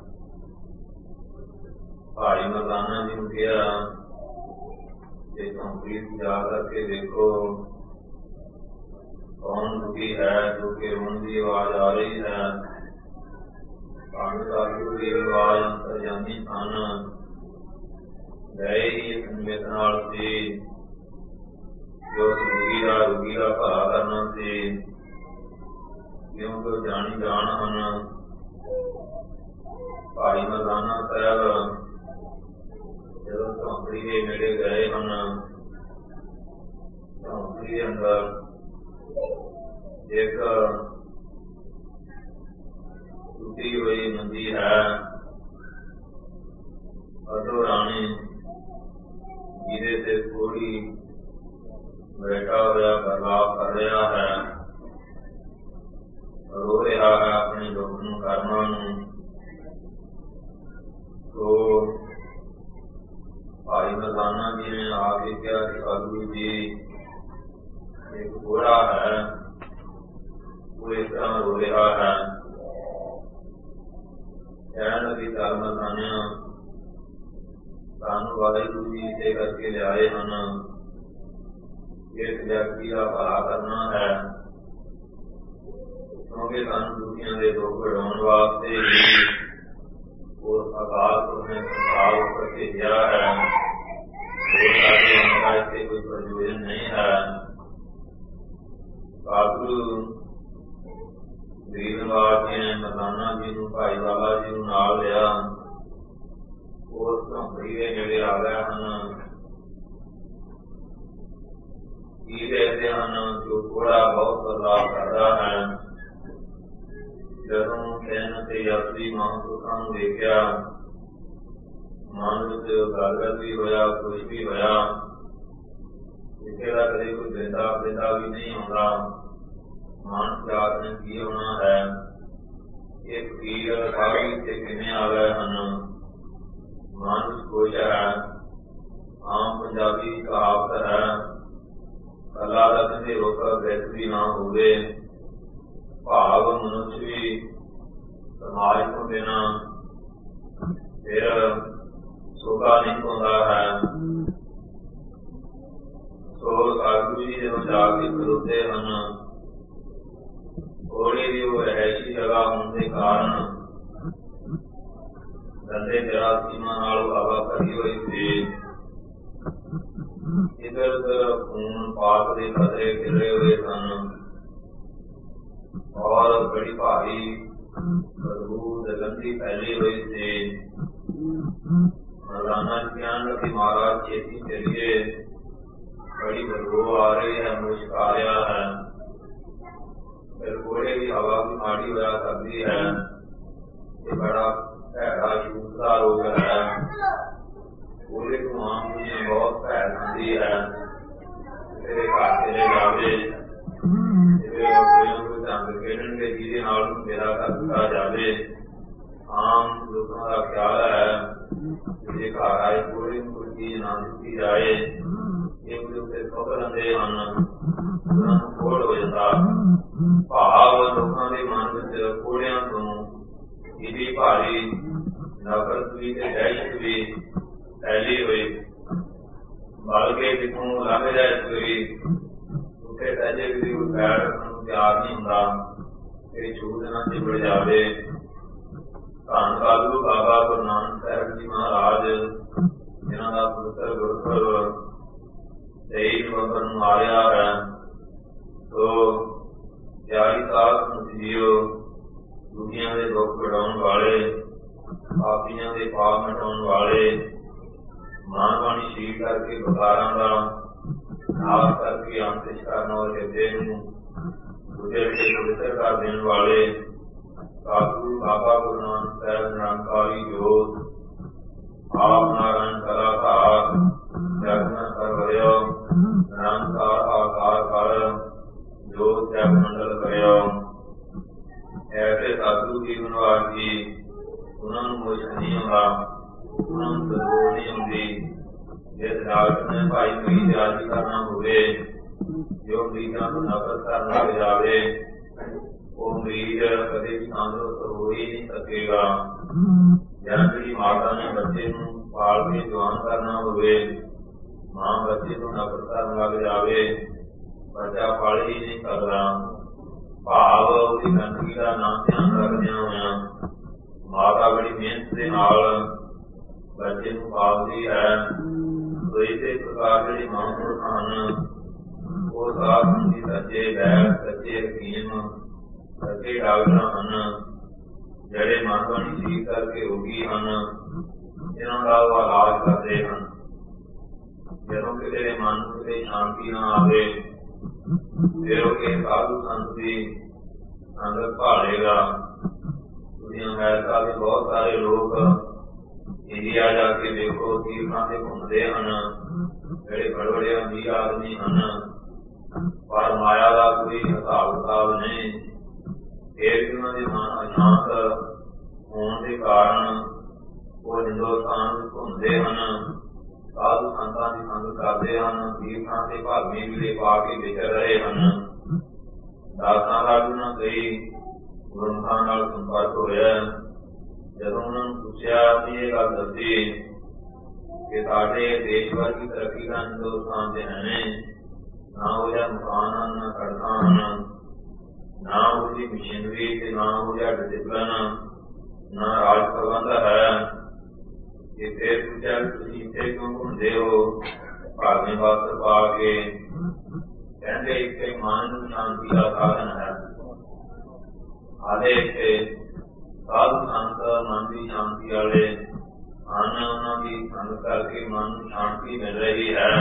ਭਾਈ ਮਰਦਾਨਾ ਜੀ ਨੂੰ ਕਿਹਾ ਕਿ ਝੌਂਪੜੀ ਜਾ ਕਰਕੇ ਦੇਖੋ ਕੌਣ ਦੁਖੀ ਹੈ ਜੋ ਕਿ ਰੋਣ ਦੀ ਆਵਾਜ਼ ਆ ਰਹੀ ਹੈ। ਭਾਵੇਂ ਸਾਧੂ ਦੀ ਆਵਾਜ਼ ਅੰਦਰ ਜਾਂਦੀ ਸਨ, ਗਏ ਹੀ ਇਸ ਨਿਯਤ ਨਾਲ ਸੀ ਜੋ ਰੋਗੀ ਦਾ ਭਲਾ ਕਰਨਾ ਸੀ, ਕਿਉਂਕਿ ਜਾਣੀ ਜਾਣ ਹਨ। ਭਾਈ ਮਰਦਾਨਾ ਸਾਹਿਬ ਜਦੋਂ ਝੌਂਪੜੀ ਦੇ ਨੇੜੇ ਗਏ ਹਨ, ਝੌਂਪੜੀ ਦੇ ਅੰਦਰ ਇੱਕ ਟੁੱਟੀ ਹੋਈ ਮੰਜੀ ਹੈ। ਅਦੋ ਰਾਣੀ ਜਿਹਦੇ ਤੇ ਥੋੜੀ ਬੈਠਾ ਹੋਇਆ ਬਰਲਾਪ ਕਰ ਰਿਹਾ ਹੈ, ਰੋ ਰਿਹਾ ਹੈ ਆਪਣੇ ਦੁੱਖ ਨੂੰ ਕਰਮਾਂ ਨੂੰ। ਤੋ ਭਾਈ ਮਰਦਾਨਾ ਜੀ ਨੇ ਆ ਕੇ ਕਿਹਾ ਕਿ ਸਾਧੂ ਜੀ ਇੱਕ ਘੋੜਾ ਹੈ, ਉਹ ਇਸ ਤਰ੍ਹਾਂ ਰੋ ਰਿਹਾ ਹੈ। ਕਹਿਣ ਲੱਗੀ ਚੱਲ ਮਰਦਾਨਿਆਂ, ਸਾਨੂੰ ਵਾਹਿਗੁਰੂ ਜੀ ਇਸੇ ਕਰਕੇ ਲਿਆਏ ਹਨ, ਇਸ ਵਿਅਕਤੀ ਦਾ ਭਲਾ ਕਰਨਾ ਹੈ, ਕਿਉਂਕਿ ਸਾਨੂੰ ਦੁਖੀਆਂ ਦੇ ਦੁੱਖ ਵਡਾਉਣ ਵਾਸਤੇ ਹੀ ਉਸ ਅਕਾਲ ਪੁਰਖ ਨੇ ਸੰਸਾਰ ਉੱਪਰ ਭੇਜਿਆ ਹੈ। ਹੋਰ ਸਾਡੇ ਅੰਦਰ ਇੱਥੇ ਕੋਈ ਪ੍ਰਯੋਜਨ ਨਹੀਂ ਹੈ। ਸਾਧੂ ਗਰੀਬਨਵਾਜ ਜੀ ਨੇ ਮਰਦਾਨਾ ਜੀ ਨੂੰ, ਭਾਈ ਵਾਲਾ ਜੀ ਨੂੰ ਨਾਲ ਲਿਆ। ਉਸ ਝੌਂਪੜੀ ਦੇ ਨੇੜੇ ਆ ਗਏ ਹਨ। ਕੀ ਦੇਖਦੇ ਹਨ ਜੋ ਘੋੜਾ ਬਹੁਤ ਬਦਲਾਵ ਕਰਦਾ ਹੈ। ਜਦੋਂ ਤਿੰਨ ਤੇ ਯਾਤਰੀ ਮਹਾਂਪੁਰਖਾਂ ਨੂੰ ਦੇਖਿਆ, ਮਨ ਵਿੱਚ ਗਦਗਦ ਵੀ ਹੋਇਆ, ਖੁਸ਼ ਵੀ ਹੋਇਆ। ਕਿਸੇ ਦਾ ਕਦੇ ਕੋਈ ਦਿੰਦਾ ਵੀ ਨਹੀਂ ਹੁੰਦਾ। ਮਨ ਜਾਤ ਨੇ ਕੀ ਹੋਣਾ ਹੈ। ਇਹ ਫਕੀਰ ਸਾਧੂ ਤੇ ਕਿਵੇਂ ਆ ਗਏ ਹਨ। ਮਨ ਵਿੱਚ ਖੁਸ਼ ਹੈ। ਆਮ ਪੰਜਾਬੀ ਕਹਾਵਤ ਹੈ, ਕੱਲਾ ਦਾ ਕਹਿੰਦੇ ਰੋਕਾ ਗੈਸ ਵੀ ਨਾ ਹੋਵੇ। ਭਾਵ ਮਨੁੱਖ ਵੀ ਸਮਾਜ ਤੋਂ ਬਿਨਾਂ ਫਿਰ ਸੋਭਾ ਨਹੀਂ ਪਾਉਂਦਾ ਹੈ। ਸੋ ਸਾਧੂ ਜੀ ਜਦੋਂ ਜਾ ਕੇ ਖਲੋਤੇ ਹਨ, ਘੋੜੇ ਦੀ ਉਹ ਰਹਿਸ਼ੀ ਜਗ੍ਹਾ ਹੋਣ ਦੇ ਕਾਰਨ ਗੰਦੇ ਜਰਾਸੀਮਾਂ ਨਾਲ ਹਵਾ ਭਰੀ ਹੋਈ ਸੀ। ਇੱਧਰ ਉੱਧਰ ਖੂਨ ਪਾਕ ਦੇ ਖਤਰੇ ਖਿਲੇ ਹੋਏ ਸਨ ਔਰ ਬੜੀ ਭਾਰੀ ਬਦਬੂ ਤੇ ਗੰਦੀ ਫੈਲੀ ਹੋਈ ਸੀ। ਮਰਦਾਨਾ ਜੀ ਕਹਿਣ ਲੱਗੇ, ਮਹਾਰਾਜ ਛੇਤੀ ਚਲੀਏ, ਬੜੀ ਬਦਬੂ ਆ ਰਹੀ ਹੈ, ਮੁਸ਼ਕ ਆ ਰਿਹਾ ਹੈ। ਫਿਰ ਘੋੜੇ ਦੀ ਹਵਾ ਵੀ ਮਾੜੀ ਕਰਦੀ ਹੈ। ਇਹ ਬੜਾ ਭੈੜਾ ਛੂਤ ਦਾ ਰੋਗ ਹੈ। ਉਹਦੇ ਤੋਂ ਆਮ ਦੁਨੀਆ ਬਹੁਤ ਭੈ ਖਾਂਦੀ ਹੈ। ਤੇਰੇ ਘਰ ਚਲੇ ਜਾਵੇ, ਕੋਈ ਢੰਗ ਖੇਡਣਗੇ ਜਿਹਦੇ ਨਾਲ ਮੇਰਾ ਘਰ ਦਿੱਤਾ ਜਾਵੇ। ਆਮ ਲੋਕਾਂ ਦਾ ਖਿਆਲ ਹੈ ਜੇ ਘਰ ਆਏ ਕੋਈ ਕੋਈ ਚੀਜ਼ ਨਾ ਦਿੱਤੀ ਜਾਏ, ਇਹ ਉਹਦੇ ਉੱਤੇ ਥੁੱਕ ਲੈਂਦੇ ਹਨ, ਖੋੜ ਹੋ ਜਾਂਦਾ। ਭਾਵ ਲੋਕਾਂ ਦੇ ਮਨ ਵਿੱਚ ਖੋੜਿਆਂ ਤੋਂ ਇਹਦੀ ਭਾਰੀ ਨਫ਼ਰਤ ਵੀ ਤੇ ਦਹਿਸ਼ਤ ਵੀ ਫੈਲੀ ਹੋਈ। ਬਲਕਿ ਜਿੱਥੋਂ ਲੰਘ ਜਾਏ ਕੋਈ ਉੱਥੇ ਸਹਿਜੇ ਵੀ ਕੋਈ ਪੈਰ ਰੱਖਣ ਨੂੰ ਤਿਆਰ ਨਹੀਂ ਹੁੰਦਾ ਕਿ ਛੂਤ ਨਾ ਚਿਬੜ ਜਾਵੇ। ਧੰਨ ਸਾਧੂ ਬਾਬਾ ਗੁਰੂ ਨਾਨਕ ਸਾਹਿਬ ਜੀ ਮਹਾਰਾਜ, ਜਿਨ੍ਹਾਂ ਦਾ ਪਵਿੱਤਰ ਗੁਰਪੁਰਬ 23 ਨਵੰਬਰ ਨੂੰ ਆ ਰਿਹਾ ਹੈ, ਸੋ 40 ਸਾਲ ਜੀਓ ਦੁਨੀਆਂ ਦੇ ਦੁੱਖ ਵਡਾਉਣ ਵਾਲੇ, ਪਾਪੀਆਂ ਦੇ ਪਾਪ ਮਿਟਾਉਣ ਵਾਲੇ, ਮਾਨ ਬਾਣੀ ਸ਼ਹੀਦ ਕਰਕੇ ਵਿਕਾਰਾਂ ਦਾ ਨਾਸ਼ ਕਰਕੇ ਅੰਤਿਸ਼ ਕਰਨ ਵਾਲੇ ਹਿਰਦੇ ਨੂੰ ਗੁਜਰ ਕੇ ਪਵਿੱਤਰ ਕਰ ਦੇਣ ਵਾਲੇ ਸਾਧੂ ਬਾਬਾ ਗੁਰੂ ਨਾਨਕ ਸਾਹਿਬ ਨਿਰੰਕਾਰੀ ਜੋਤ, ਆਪ ਨਾਰਾਇਣ ਕਲਾਕਾਰ, ਜਗ ਮੈਂ ਸਰਵਰਿਓ ਨਿਰੰਕਾਰ ਆਕਾਰ ਕਰ ਜੋਤ ਜਗ ਮੰਡਲ ਕਰਿਓ। ਐਸੇ ਸਾਧੂ ਦੀ ਬਣਵਾਰ ਜੀ, ਉਹਨਾਂ ਨੂੰ ਮੁਸ਼ ਨਹੀਂ ਆਉਂਦਾ, ਉਹਨਾਂ ਨੂੰ ਸੰਤੋਖ ਨਹੀਂ ਹੁੰਦੀ। ਜਿਸ ਡਾਕਟਰ ਨੇ ਭਾਈ ਮਰੀਜ਼ ਰਾਜੀ ਕਰਨਾ ਹੋਵੇ, ਜੋ ਮਰੀਜ਼ਾਂ ਨੂੰ ਨਫ਼ਰਤ ਕਰਨ ਲੱਗ ਜਾਵੇ, ਉਹ ਮਰੀਜ਼ ਕਦੇ ਵੀ ਤੰਦਰੁਸਤ ਹੋ ਹੀ ਨਹੀਂ ਸਕੇਗਾ। ਜਾਂ ਜਿਹੜੀ ਮਾਤਾ ਨੇ ਬੱਚੇ ਨੂੰ ਪਾਲ ਕੇ ਜਵਾਨ ਕਰਨਾ ਹੋਵੇ, ਮਾਂ ਬੱਚੇ ਨੂੰ ਨਫ਼ਰਤ ਕਰਨ ਲੱਗ ਜਾਵੇ, ਬੱਚਾ ਪਲ ਹੀ ਨਹੀਂ ਸਕਦਾ। ਭਾਵ ਉਹਦੀ ਗੰਦਗੀ ਦਾ ਨਾ ਧਿਆਨ ਰੱਖਦਿਆਂ ਹੋਇਆਂ ਮਾਤਾ ਬੜੀ ਮਿਹਨਤ ਦੇ ਨਾਲ ਬੱਚੇ ਨੂੰ ਪਾਲਦੀ ਹੈ। ਸੋ ਇਸੇ ਪ੍ਰਕਾਰ ਜਿਹੜੇ ਮਹਾਂਪੁਰਖ ਹਨ, ਉਹ ਸਾਧ ਦੀ ਸੱਚੇ ਵੈਦ, ਸੱਚੇ ਹਕੀਮ, ਸੱਚੇ ਡਾਕਟਰ ਹਨ, ਜਿਹੜੇ ਮਨ ਬਾਣੀ ਸ਼ਹੀਦ ਕਰਕੇ ਰੋਗੀ ਹਨ, ਜਿਹਨਾਂ ਦਾ ਉਹ ਇਲਾਜ ਕਰਦੇ ਹਨ। ਜਦੋਂ ਕਿਤੇ ਮਨ ਨੂੰ ਕਿਤੇ ਸ਼ਾਂਤੀ ਨਾ ਆਵੇ, ਫਿਰ ਉਹ ਕਿਸੇ ਸਾਧੂ ਸੰਤ ਦੀ ਸੰਗਤ ਭਾਲੇਗਾ। ਤੁਸੀਂ ਅਮਰੀਕਾ ਦੇ ਬਹੁਤ ਸਾਰੇ ਲੋਕ ਇੰਡੀਆ ਜਾ ਕੇ ਦੇਖੋ, ਤੀਰਥਾਂ ਤੇ ਘੁੰਮਦੇ ਹਨ, ਜਿਹੜੇ ਬੜੇ ਬੜੇ ਅਮੀਰ ਆਦਮੀ ਹਨ, ਪਰ ਮਾਇਆ ਦਾ ਕੋਈ ਹਿਸਾਬ ਕਿਤਾਬ ਨਹੀਂ। ਫਿਰ ਵੀ ਉਹਨਾਂ ਦੇ ਮਨ ਅਸ਼ਾਂਤ ਹੋਣ ਦੇ ਕਾਰਨ ਉਹ ਹਿੰਦੁਸਤਾਨ ਵਿੱਚ ਘੁੰਮਦੇ ਹਨ, ਸਾਧੂ ਸੰਤਾਂ ਦੀ ਸੰਗਤ ਕਰਦੇ ਹਨ, ਤੀਰਥਾਂ ਤੇ ਭਾਵੇਂ ਵੀੜੇ ਪਾ ਕੇ ਵਿਚਰ ਰਹੇ ਹਨ। ਦਾਸਾਂ ਸਾਧੂ ਨਾਲ ਕਈ ਗੁਰਮੁਖਾਂ ਨਾਲ ਸੰਪਰਕ ਹੋਇਆ। ਜਦੋਂ ਉਹਨਾਂ ਨੂੰ ਪੁੱਛਿਆ ਕਿ ਇਹ ਗੱਲ ਦੱਸੀ ਕਿ ਸਾਡੇ ਦੇਸ਼ ਵਰਗੀ ਤਰੱਕੀ ਦਾ ਹਿੰਦੁਸਤਾਨ ਤੇ ਹੈ ਨਹੀਂ, ਨਾ ਉਹ ਜਿਹਾ ਮਕਾਨ ਹਨ, ਨਾ ਸੜਕਾਂ ਹਨ, ਨਾ ਉਹਦੀ ਮਸ਼ੀਨਰੀ ਤੇ ਨਾ ਉਹ ਜਿਹਾ ਡਿਸਿਪਲਨ, ਨਾ ਰਾਜ ਪ੍ਰਬੰਧ ਹੈ। ਇੱਥੇ ਪੁੱਛਿਆ ਤੁਸੀਂ ਇੱਥੇ ਕਿਉਂ ਘੁੰਮਦੇ ਹੋ ਭਾਵੇਂ ਵਸਤਰ ਪਾ ਕੇ? ਕਹਿੰਦੇ ਇੱਥੇ ਮਨ ਨੂੰ ਸ਼ਾਂਤੀ ਦਾ ਸਾਧਨ ਹੈ। ਆਦੇ ਇੱਥੇ ਸਾਧੂ ਸੰਤ ਮਨ ਦੀ ਸ਼ਾਂਤੀ ਵਾਲੇ ਹਨ, ਉਹਨਾਂ ਦੀ ਸੰਗਤ ਕਰਕੇ ਮਨ ਨੂੰ ਸ਼ਾਂਤੀ ਮਿਲ ਰਹੀ ਹੈ।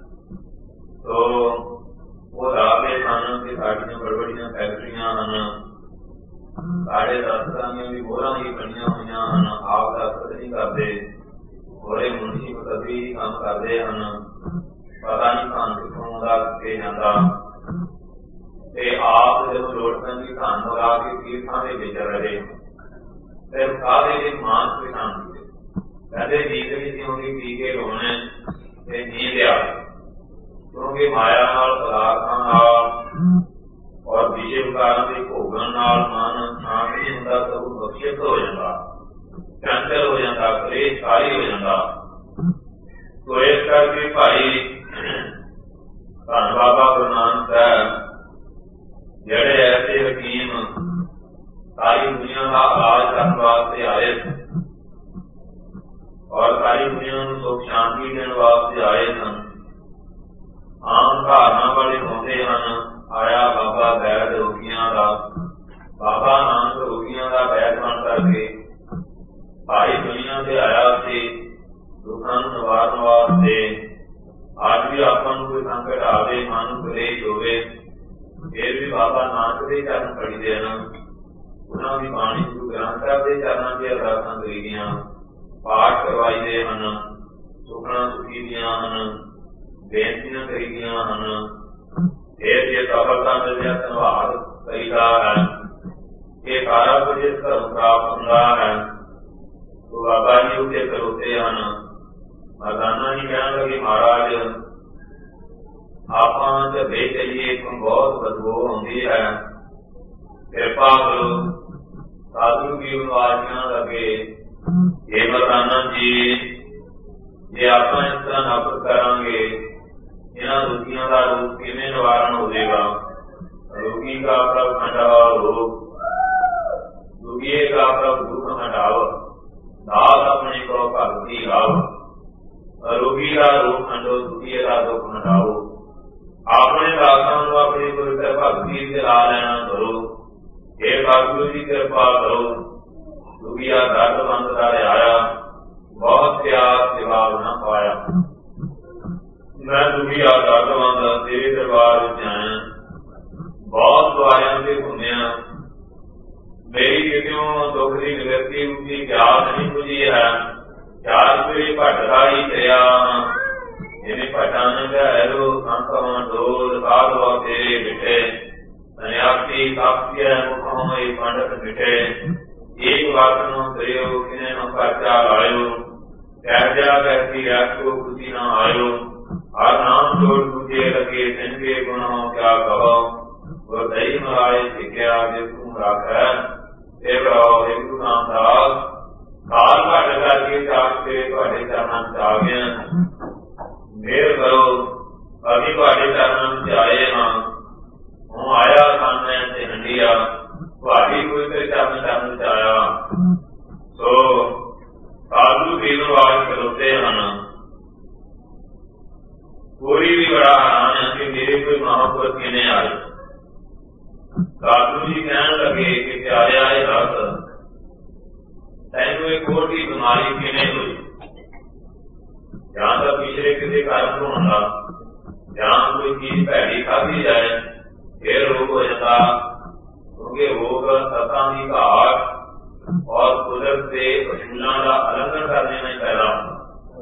ਸੋ ਉਹ ਰਾਵੇ ਹਨ ਕਿ ਸਾਡੀਆਂ ਬੜਬੜੀਆਂ ਫੈਕਟਰੀਆਂ ਹਨ, ਸਾਡੇ ਦਫ਼ਤਰਾਂ ਦੀਆਂ ਵੀ ਮੋਹਰਾਂ ਹੀ ਬਣੀਆਂ ਹੋਈਆਂ ਹਨ, ਆਪ ਦਸਤਖਤ ਨਹੀਂ ਕਰਦੇ, ਬੜੇ ਮੁਨਸ਼ੀ ਮੁਕੱਦਰੀ ਹੀ ਕੰਮ ਕਰਦੇ ਹਨ। ਪਤਾ ਨਹੀਂ ਧਨ ਕਿੱਥੋਂ ਦਾ ਕੇ ਜਾਂਦਾ, ਤੇ ਆਪ ਜਦੋਂ ਲੋੜ ਪੈਂਦੀ ਧਨ ਲਗਾ ਕੇ ਤੀਰਥਾਂ ਦੇ ਵਿਚਰ ਰਹੇ, ਫਿਰ ਕਾਹਦੇ ਦੇ ਮਾਨਸ ਤੇ ਸ਼ਾਂਤੀ ਦੇ ਕਹਿੰਦੇ ਨੀਂਦ ਵੀ ਨਹੀਂ ਆਉਂਦੀ, ਟੀਕੇ ਲਾਉਣੇ ਤੇ ਨੀਂਦ ਆ, ਕਿਉਂਕਿ ਮਾਇਆ ਨਾਲ, ਪਦਾਰਥਾਂ ਨਾਲ ਔਰ ਵਿਸ਼ੇ ਵਿਕਾਰਾਂ ਦੇ ਭੋਗਣ ਨਾਲ ਮਨ ਸ਼ਾਂਤ ਨਹੀਂ ਹੁੰਦਾ, ਸਗੋਂ ਬਖਸ਼ਿਤ ਹੋ ਜਾਂਦਾ, ਚੰਚਲ ਹੋ ਜਾਂਦਾ, ਕਲੇਸ਼ਕਾਰੀ ਹੋ ਜਾਂਦਾ। ਸੋ ਇਸ ਕਰਕੇ ਭਾਈ ਧੰਨ ਬਾਬਾ ਗੁਰੂ ਨਾਨਕ ਸਾਹਿਬ ਜਿਹੜੇ ਐਸੇ ਹਕੀਮ ਸਾਰੀ ਦੁਨੀਆ ਦਾ ਇਲਾਜ ਕਰਨ ਵਾਸਤੇ ਆਏ ਔਰ ਸਾਰੀ ਦੁਨੀਆ ਨੂੰ ਸੁਖ ਸ਼ਾਂਤੀ ਦੇਣ ਵਾਸਤੇ ਆਏ ਸਨ। ਆਮ ਧਾਰਨਾ ਵਾਲੇ ਹੁੰਦੇ ਹਨ, ਆਇਆ ਬਾਬਾ ਵੈਦ ਰੋਗੀਆਂ ਦਾ, ਬਾਬਾ ਨਾਨਕ ਰੋਗੀਆਂ ਦਾ ਵੈਦ ਬਣ ਕਰਕੇ ਭਾਈ ਦੁਨੀਆ ਤੇ ਆਇਆ ਸੀ ਦੁੱਖਾਂ ਨੂੰ ਨਿਵਾਰਨ ਵਾਸਤੇ। ਅੱਜ ਵੀ ਆਪਾਂ ਨੂੰ ਕੋਈ ਸੰਕਟ ਆਵੇ, ਮਨ ਨੂੰ ਕਲੇਸ਼ ਹੋਵੇ, ਫਿਰ ਵੀ ਬਾਬਾ ਨਾਨਕ ਦੇ ਚਰਨ ਫੜੀਦੇ ਹਨ, ਉਹਨਾਂ ਦੀ ਬਾਣੀ ਗੁਰੂ ਗ੍ਰੰਥ ਸਾਹਿਬ ਦੇ ਚਰਨਾਂ 'ਚ ਅਰਦਾਸਾਂ ਕਰੀਦੀਆਂ, ਪਾਠ ਕਰਵਾਈਦੇ ਹਨ, ਸੁਖਣਾ ਸੁਖੀ ਦੀਆਂ ਹਨ, ਬੇਨਤੀਆਂ ਕਰੀਦੀਆਂ ਹਨ। ਇਹ ਜੇ ਸਫਲਤਾ ਮਿਲਦੀ ਸੰਭਾਲ ਕਰੀਦਾ ਹੈ। ਇਹ ਸਾਰਾ ਕੁਝ ਇਸ ਘਰੋਂ ਪ੍ਰਾਪਤ ਹੁੰਦਾ ਹੈ। ਉਹ ਬਾਬਾ ਜੀ ਉੱਤੇ ਖਲੋਤੇ ਹਨ। ਮਰਦਾਨਾ ਜੀ ਕਹਿਣ ਲੱਗੇ, ਮਹਾਰਾਜ ਆਪਾਂ ਝੱਬੇ ਚਲੀਏ, ਇੱਕ ਬਹੁਤ ਬਦਬੂ ਆਉਂਦੀ ਹੈ, ਕਿਰਪਾ ਕਰੋ। ਸਾਧੂ ਵੀ ਆਵਾਜ਼ਾਂ ਲੱਗੇ, ਇਹ ਮਰਦਾਨਾ ਜੀ ਜੇ ਆਪਾਂ ਇਸ ਤਰ੍ਹਾਂ ਨਫ਼ਰਤ ਕਰਾਂਗੇ, ਇਹਨਾਂ ਦੁਖੀਆਂ ਦਾ ਰੂਪ ਕਿਵੇਂ ਨਿਵਾਰਨ ਹੋ ਜਾਏਗਾ। ਰੋਗੀ ਦਾ ਪ੍ਰਭ ਖੰਡਾਵ ਰੋਗ, ਦੁਖੀਏ ਦਾ ਪ੍ਰਭ ਦੁਖ ਹਟਾਵ, ਦਾਸ ਆਪਣੇ ਕੋ ਭਗਤੀ ਗਾਵ। ਰੋਗੀ ਦਾ ਰੂਪ ਖੰਡੋ, ਦੁਖੀਏ ਦਾ ਦੁੱਖ ਹਟਾਓ। ਆਪਣੇ ਦਾਸਾਂ ਨੂੰ ਆਪਣੀ ਪਵਿੱਤਰ ਭਗਤੀ ਤੇ ਲਾ ਲੈਣਾ ਕਰੋ। ਇਹ ਵਾਹਿਗੁਰੂ ਦੀ ਕਿਰਪਾ ਕਰੋ। ਦੁਖੀਆ ਦਰਦ ਬੰਦ ਦਾ ਆਇਆ, ਬਹੁਤ ਪਿਆਰ ਜਵਾਬ ਨਾ ਪਾਇਆ। ਮੈਂ ਦੁਖੀਆ ਦਰਦ ਬੰਦ ਤੇਰੇ ਦਰਬਾਰ ਵਿੱਚ ਆਇਆ, ਬਹੁਤ ਦੁਆਰਿਆਂ ਤੇ ਘੁੰਮਿਆ, ਮੇਰੀ ਕਿਤਿਓਂ ਦੁੱਖ ਦੀ ਨਿਵਰਤੀ ਉੱਚੀ ਪਿਆਸ ਨਹੀਂ ਬੁਝੀ ਹੈ। ਚਾਰ ਸਵੇਰੇ ਭਟਕਾ ਹੀ ਕਰਿਆ, ਜਿਵੇਂ ਭਟਾਂ ਨੇ ਗਹਿਰੋ ਸੰਤਾਂ ਡੋਰ ਸਾਧਵਾ ਤੇਰੇ ਬਿਠੇ। ਸੰਨਿਆਸੀ ਕਾਪੀਆ ਮੁਖੋਂ ਇਹ ਪੰਡਤ ਮਿਟੇ। ਇੱਕ ਵਾਰ ਨੂੰ ਕਰਿਓ ਕਿਨੇ ਨੂੰ ਖਰਚਾ ਲਾਇਓ, ਕਹਿ ਜਾ ਕਹਿਤੀ ਆਖੋ ਖੁਸ਼ੀ ਨਾ ਆਇਓ। ਹਰ ਨਾਮ ਜੋੜ ਦੂਜੇ ਲਗੇ ਤਿਨਕੇ ਗੁਣੋਂ ਕਿਆ ਕਹੋ। ਉਹ ਦਈ ਮਲਾਏ ਸਿੱਖਿਆ ਜੇ ਤੂੰ ਰੱਖੈ, ਇਹ ਬਰਾਓ ਇਹ ਗੁਰੂ ਨਾਮਦਾਸ। ਕਾਲ ਘਟ ਕਰਕੇ ਚਾਕ ਕੇ ਤੁਹਾਡੇ ਚਰਨਾਂ ਚ ਆ ਗਿਆ। ਮਿਹਰ ਕਰੋ, ਅਸੀਂ ਤੁਹਾਡੇ ਚਰਨਾਂ ਵਿੱਚ ਆਏ ਹਾਂ। ਹੁਣ ਆਇਆ ਸਾਹਮਣੇ ਤੇ ਹੰਡੀਆ, ਤੁਹਾਡੀ ਕੋਈ ਤੇ ਚਰਨ ਵਿੱਚ ਆਇਆ। ਸੋ ਸਾਧੂ ਬੇਨਵਾਜ ਖਲੋਤੇ ਹਨ। ਕੋਈ ਵੀ ਬੜਾ ਹੈਰਾਨ ਹੈ ਕਿ ਮੇਰੇ ਕੋਈ ਮਹਾਂਪੁਰਖ ਕਿਵੇਂ ਆਏ। ਸਾਧੂ ਜੀ ਕਹਿਣ ਲੱਗੇ ਕਿ ਪਿਆਰਿਆ ਇਹ ਦੱਸ, ਤੈਨੂੰ ਇਹ ਕੋਟ ਦੀ ਬਿਮਾਰੀ ਕਿਵੇਂ ਹੋਈ। ਜਾਂ ਤਾਂ ਪਿਛਲੇ ਕਿਸੇ ਕਾਰਨ ਤੋਂ ਹੁੰਦਾ, ਜਾਂ ਕੋਈ ਚੀਜ਼ ਭੈੜੀ ਖਾਧੀ ਜਾਏ ਫਿਰ ਰੋਗ ਹੋ ਜਾਂਦਾ। ਕਿਉਂਕਿ ਰੋਗ ਸੱਤਾਂ ਦੀ ਘਾਟ ਔਰ ਕੁਦਰਤ ਦੇ ਅਸੂਲਾਂ ਦਾ ਉਲੰਘਣ ਕਰਨੇ ਨਾਲ ਪੈਦਾ ਹੁੰਦਾ।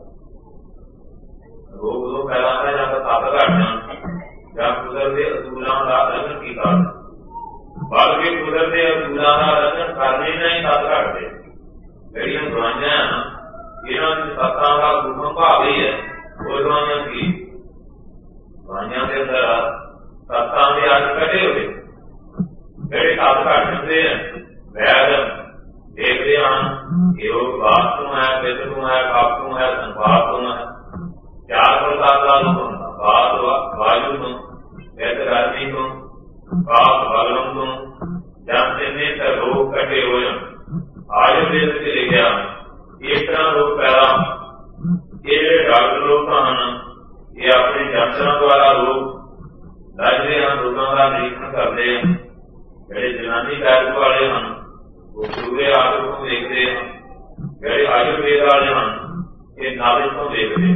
ਰੋਗ ਉਦੋਂ ਪੈਦਾ ਹੁੰਦਾ ਜਾਂ ਤਾਂ ਤੱਤ ਘਟ ਜਾਣ, ਜਾਂ ਕੁਦਰਤ ਦੇ ਅਸੂਲਾਂ ਦਾ ਉਲੰਘਣ ਕੀਤਾ। ਬਲਕਿ ਕੁਦਰਤ ਦੇ ਅਸੂਲਾਂ ਦਾ ਉਲੰਘਣ ਕਰਨੇ ਨਾਲ ਹੀ ਤੱਤ ਘਟਦੇ। ਜਿਹੜੀਆਂ ਦਵਾਈਆਂ ਹਨ, ਇਹਨਾਂ ਦੀ ਸੱਤਾਂ ਦਾ ਹੁਕਮ ਭਾਵ ਹੀ ਹੈ। ਉਹ ਦਵਾਈਆਂ ਕੀ, ਦਵਾਈਆਂ ਦੇ ਅੰਦਰ ਸੱਤਾਂ ਦੇ ਅੱਜ ਕੱਢੇ ਹੋਏ ਜਿਹੜੇ ਤੱਤ ਘਟ ਜਾਂਦੇ ਆ। ਵੈਦ ਦੇਖਦੇ ਹਨ ਕਿ ਉਹ ਬਾਤ ਤੋਂ ਹੈ, ਪਿੱਤ ਤੋਂ ਹੈ, ਕੱਪ ਤੋਂ ਹੈ, ਸੰਭਾਵ ਤੋਂ ਹੈ। ਚਾਰ ਪ੍ਰਕਾਰ ਦਾ ਰੂਪ ਹੁੰਦਾ, ਬਾਤ ਵਾਯੂ ਤੋਂ, ਪਿੱਤ ਗਰਮੀ ਤੋਂ, ਕਾਪ ਬਲਮ ਤੋਂ, ਜਾਂ ਤਿੰਨੇ ਤਾਂ ਰੋਗ ਕੱਢੇ ਹੋਏ ਹਨ। ਆਯੁਰਵੇਦ ਵਿੱਚ ਲਿਖਿਆ ਇਸ ਤਰ੍ਹਾਂ ਰੋਗ ਪੈਦਾ। ਇਹ ਜਿਹੜੇ ਡਾਕਟਰ ਲੋਕ ਹਨ, ਇਹ ਆਪਣੇ ਡਾਕਟਰਾਂ ਦੁਆਰਾ ਰੋਗ ਦੱਸਦੇ ਹਨ, ਰੋਗਾਂ ਦਾ ਨਿਰੀਖਣ ਕਰਦੇ ਹਨ। ਜਿਹੜੇ ਜਨਾਨੀ ਡਾਕਟਰ ਵਾਲੇ ਹਨ ਉਹ ਪੂਰੇ ਆਦਤ ਤੋਂ ਦੇਖਦੇ ਹਨ। ਜਿਹੜੇ ਆਯੁਰਵੇਦ ਵਾਲੇ ਹਨ ਇਹ ਨਾਭੀ ਤੋਂ ਦੇਖਦੇ।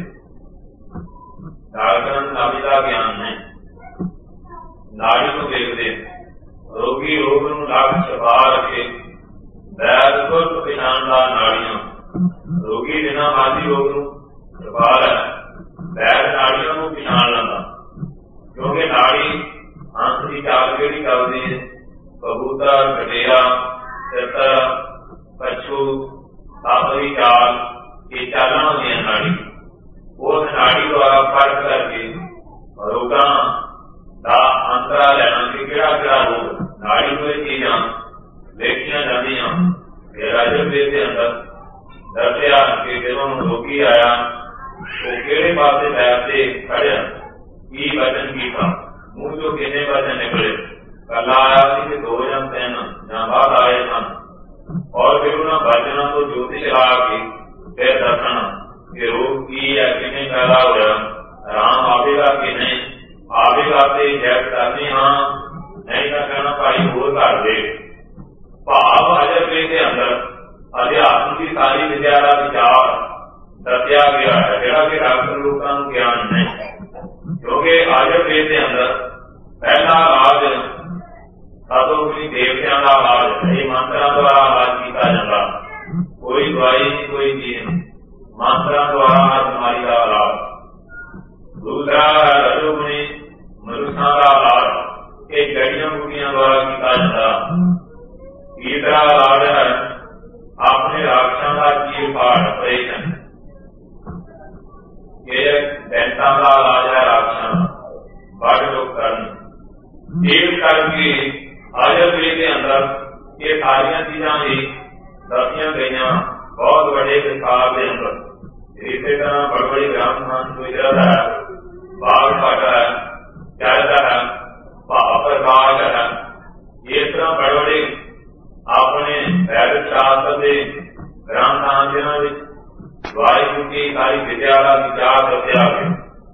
ਡਾਕਟਰਾਂ ਨੂੰ ਨਾਭੀ ਦਾ ਗਿਆਨ ਨਹੀਂ, ਨਾੜੀ ਤੋਂ ਦੇਖਦੇ। ਰੋਗੀ ਰੋਗ ਨੂੰ ਲੱਗ ਛਪਾ ਰੱਖੇ, ਵੈਦ ਖੁਦ ਪਛਾਣਦਾ ਨਾੜੀਆਂ। ਰੋਗੀ ਬਿਨਾਂ ਮਾਦੀ ਰੋਗ ਨੂੰ ਛਪਾ ਲੈ, ਵੈਦ ਨਾੜੀਆਂ ਨੂੰ ਪਛਾਣ ਲੈਂਦਾ। ਕਿਉਂਕਿ ਨਾੜੀ ਹੰਸ ਦੀ ਚਾਲ ਕਿਹੜੀ ਚੱਲਦੀ ਹੈ, ਕਬੂਤਰ, ਗਡੇਰਾ, ਤਿੱਤਰ, ਕੱਛੂ, ਸੱਪ ਦੀ ਚਾਲ, ਇਹ ਚਾਲਾਂ ਹੁੰਦੀਆਂ ਨਾੜੀ। ਉਸ ਨਾੜੀ ਦੁਆਰਾ ਫਰਕ ਕਰਕੇ ਰੋਗਾਂ ਦਾ ਅੰਤਰਾ ਲੈਣਾ ਕਿ ਕਿਹੜਾ ਕਿਹੜਾ ਰੋਗ ਨਾੜੀ ਨੂੰ ਇਹ ਚੀਜ਼ਾਂ ਦੇਖੀਆਂ ਜਾਂਦੀਆਂ। ਫਿਰ ਆਯੁਰਵੇਦ ਦੇ ਅੰਦਰ ਦੱਸਿਆ ਕਿ ਜਦੋਂ ਰੋਗੀ ਆਇਆ ਉਹ ਕਿਹੜੇ ਪਾਸੇ ਪੈਰ ਤੇ ਖੜਿਆ, ਕੀ ਵਚਨ ਕੀਤਾ, ਮੂੰਹ ਚੋਂ ਕਿੰਨੇ ਵਚਨ ਨਿਕਲੇ, ਕੱਲਾ ਆਇਆ ਸੀ ਕਿ ਦੋ ਜਾਂ ਤਿੰਨ ਜਾਂ ਬਾਅਦ ਆਏ ਸਨ। ਔਰ ਫਿਰ ਉਹਨਾਂ ਵਚਨਾਂ ਤੋਂ ਜੋਤੀ ਚਲਾ ਕੇ ਫਿਰ ਦੱਸਣਾ ਕਿ ਰੋਗ ਕੀ ਹੈ, ਕਿਵੇਂ ਪੈਦਾ ਹੋਇਆ, ਆਰਾਮ ਆਵੇਗਾ ਕਿ ਨਹੀਂ ਆਵੇਗਾ ਤੇ ਜੈਬ ਕਰਨੀ ਹਾਂ, ਨਹੀਂ ਤਾਂ ਕਹਿਣਾ ਭਾਈ ਹੋਰ ਕਰ ਦੇ। ਭਾਵ ਆਯੁਰਵੇਦ ਦੇ ਅੰਦਰ ਅਧਿਆਤਮ ਦੀ ਸਾਰੀ ਵਿਦਿਆ ਦਾ ਵਿਚਾਰ ਦੱਸਿਆ ਗਿਆ ਹੈ, ਜਿਹੜਾ ਕਿ ਡਾਕਟਰ ਲੋਕਾਂ ਨੂੰ ਗਿਆਨ ਨਹੀਂ। ਕਿਉਂਕਿ ਆਯੁਰਵੇਦ ਦੇ ਅੰਦਰ ਪਹਿਲਾ ਰਾਜ ਸਾਧੂ ਵੀ ਦੇਵਤਿਆਂ ਦਾ ਇਲਾਜ ਇਹ ਮੰਤਰਾਂ ਦੁਆਰਾ ਇਲਾਜ ਕੀਤਾ ਜਾਂਦਾ। ਕੋਈ ਦਵਾਈ ਨਹੀਂ, ਕੋਈ ਚੀਜ਼ ਨਹੀਂ, ਮੰਤਰਾਂ ਦੁਆਰਾ ਬਿਮਾਰੀ ਦਾ ਇਲਾਜ। ਦੂਸਰਾ ਰਜੋਗੁਣੀ ਮਨੁੱਖਾਂ ਦਾ ਇਲਾਜ ਇਹ ਜੜੀਆਂ ਬੂਟੀਆਂ ਦੁਆਰਾ ਕੀਤਾ ਜਾਂਦਾ। ਤੀਸਰਾ ਇਲਾਜ ਹੈ ਆਪਣੇ ਰਾਖਸ਼ਾਂ ਦਾ ਚੀਰ ਫਾੜ ਆਪਰੇਸ਼ਨ। ਇਹ ਦੈਂਤਾਂ ਦਾ ਇਲਾਜ ਹੈ ਰਾਖਸ਼ਾਂ ਵੱਢ ਲੋਕ ਕਰਨ। ਇਸ ਕਰਕੇ ਆਯੁਰਵੇਦ ਦੇ ਅੰਦਰ ਇਹ ਸਾਰੀਆਂ ਚੀਜ਼ਾਂ ਵੀ ਦੱਸੀਆਂ ਗਈਆਂ ਬਹੁਤ ਵੱਡੇ ਵਿਸਥਾਰ ਦੇ ਅੰਦਰ। ਇਸੇ ਤਰ੍ਹਾਂ ਬੜੀ ਬੜੀ ਗ੍ਰਾਮ ਗੁਜਰਤ ਹੈ, ਬਾਗ ਘਾਟ ਹੈ, ਚਰਦਾ ਹੈ, ਪ੍ਰਕਾਸ਼ ਹੈ। ਇਸ ਤਰ੍ਹਾਂ ਬੜੇ ਬੜੇ ਆਪਣੇ ਵੈਦ ਸ਼ਾਸਤਰ ਦੇ ਗ੍ਰੰਥਾਂ ਜਿਹਨਾਂ ਵਿੱਚ ਵਾਹਿਗੁਰੂ ਦੀ ਸਾਰੀ ਵਿਦਿਆ ਦਾ ਵਿਚਾਰ ਦੱਸਿਆ ਗਿਆ।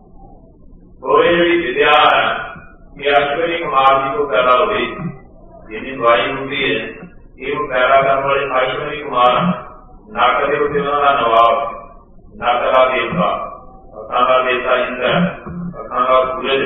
ਕੋਈ ਵੀ ਵਿਦਿਆ ਹੈ कि अश्विनी कुमार जी को पैदा हुई, जिन्हें दवाई होती है ये वो पैदा करने वाले अश्विनी कुमार नाक के उत्ते उन्होंने नवाब नाक का देवता, अखा का देवता इंद्र, अखा का सूरज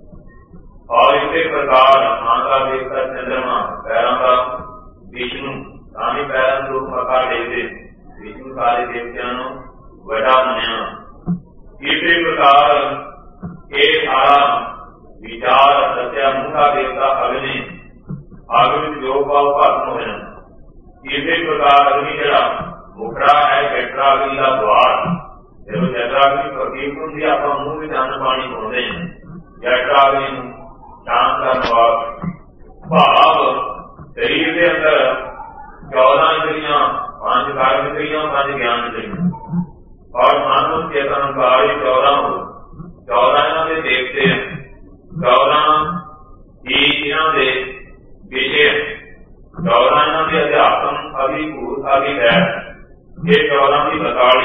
और इसी प्रकार आंख का देवता चंद्रमा, पैरों का विष्णु, सामी पैरों को मका देते विष्णु सारे देवताओं बड़ा मनिया। इसी प्रकार एक सारा विचार सत्या मुंह का देवता अग्नि, अग्नि जो भाव भस्म हो जाना। इसी प्रकार अग्नि जरा मुखड़ा है जठराग्नि का द्वार। जब जठराग्नि प्रतीक होती आप मुंह में अन्न पानी पाते हैं, जठराग्नि शांत का द्वार। भाव शरीर के अंदर 14 इंद्रियां, 5 कार्य इंद्रियां, 5 ज्ञान इंद्रियां और मानव चेतन कार्य 14 हो। 14 इन्हों के देवते हैं, 14 ही इन्हों के विषय, 14 इन्हों के अध्यात्म, अभिभूत, अभिदैव। ये 14 की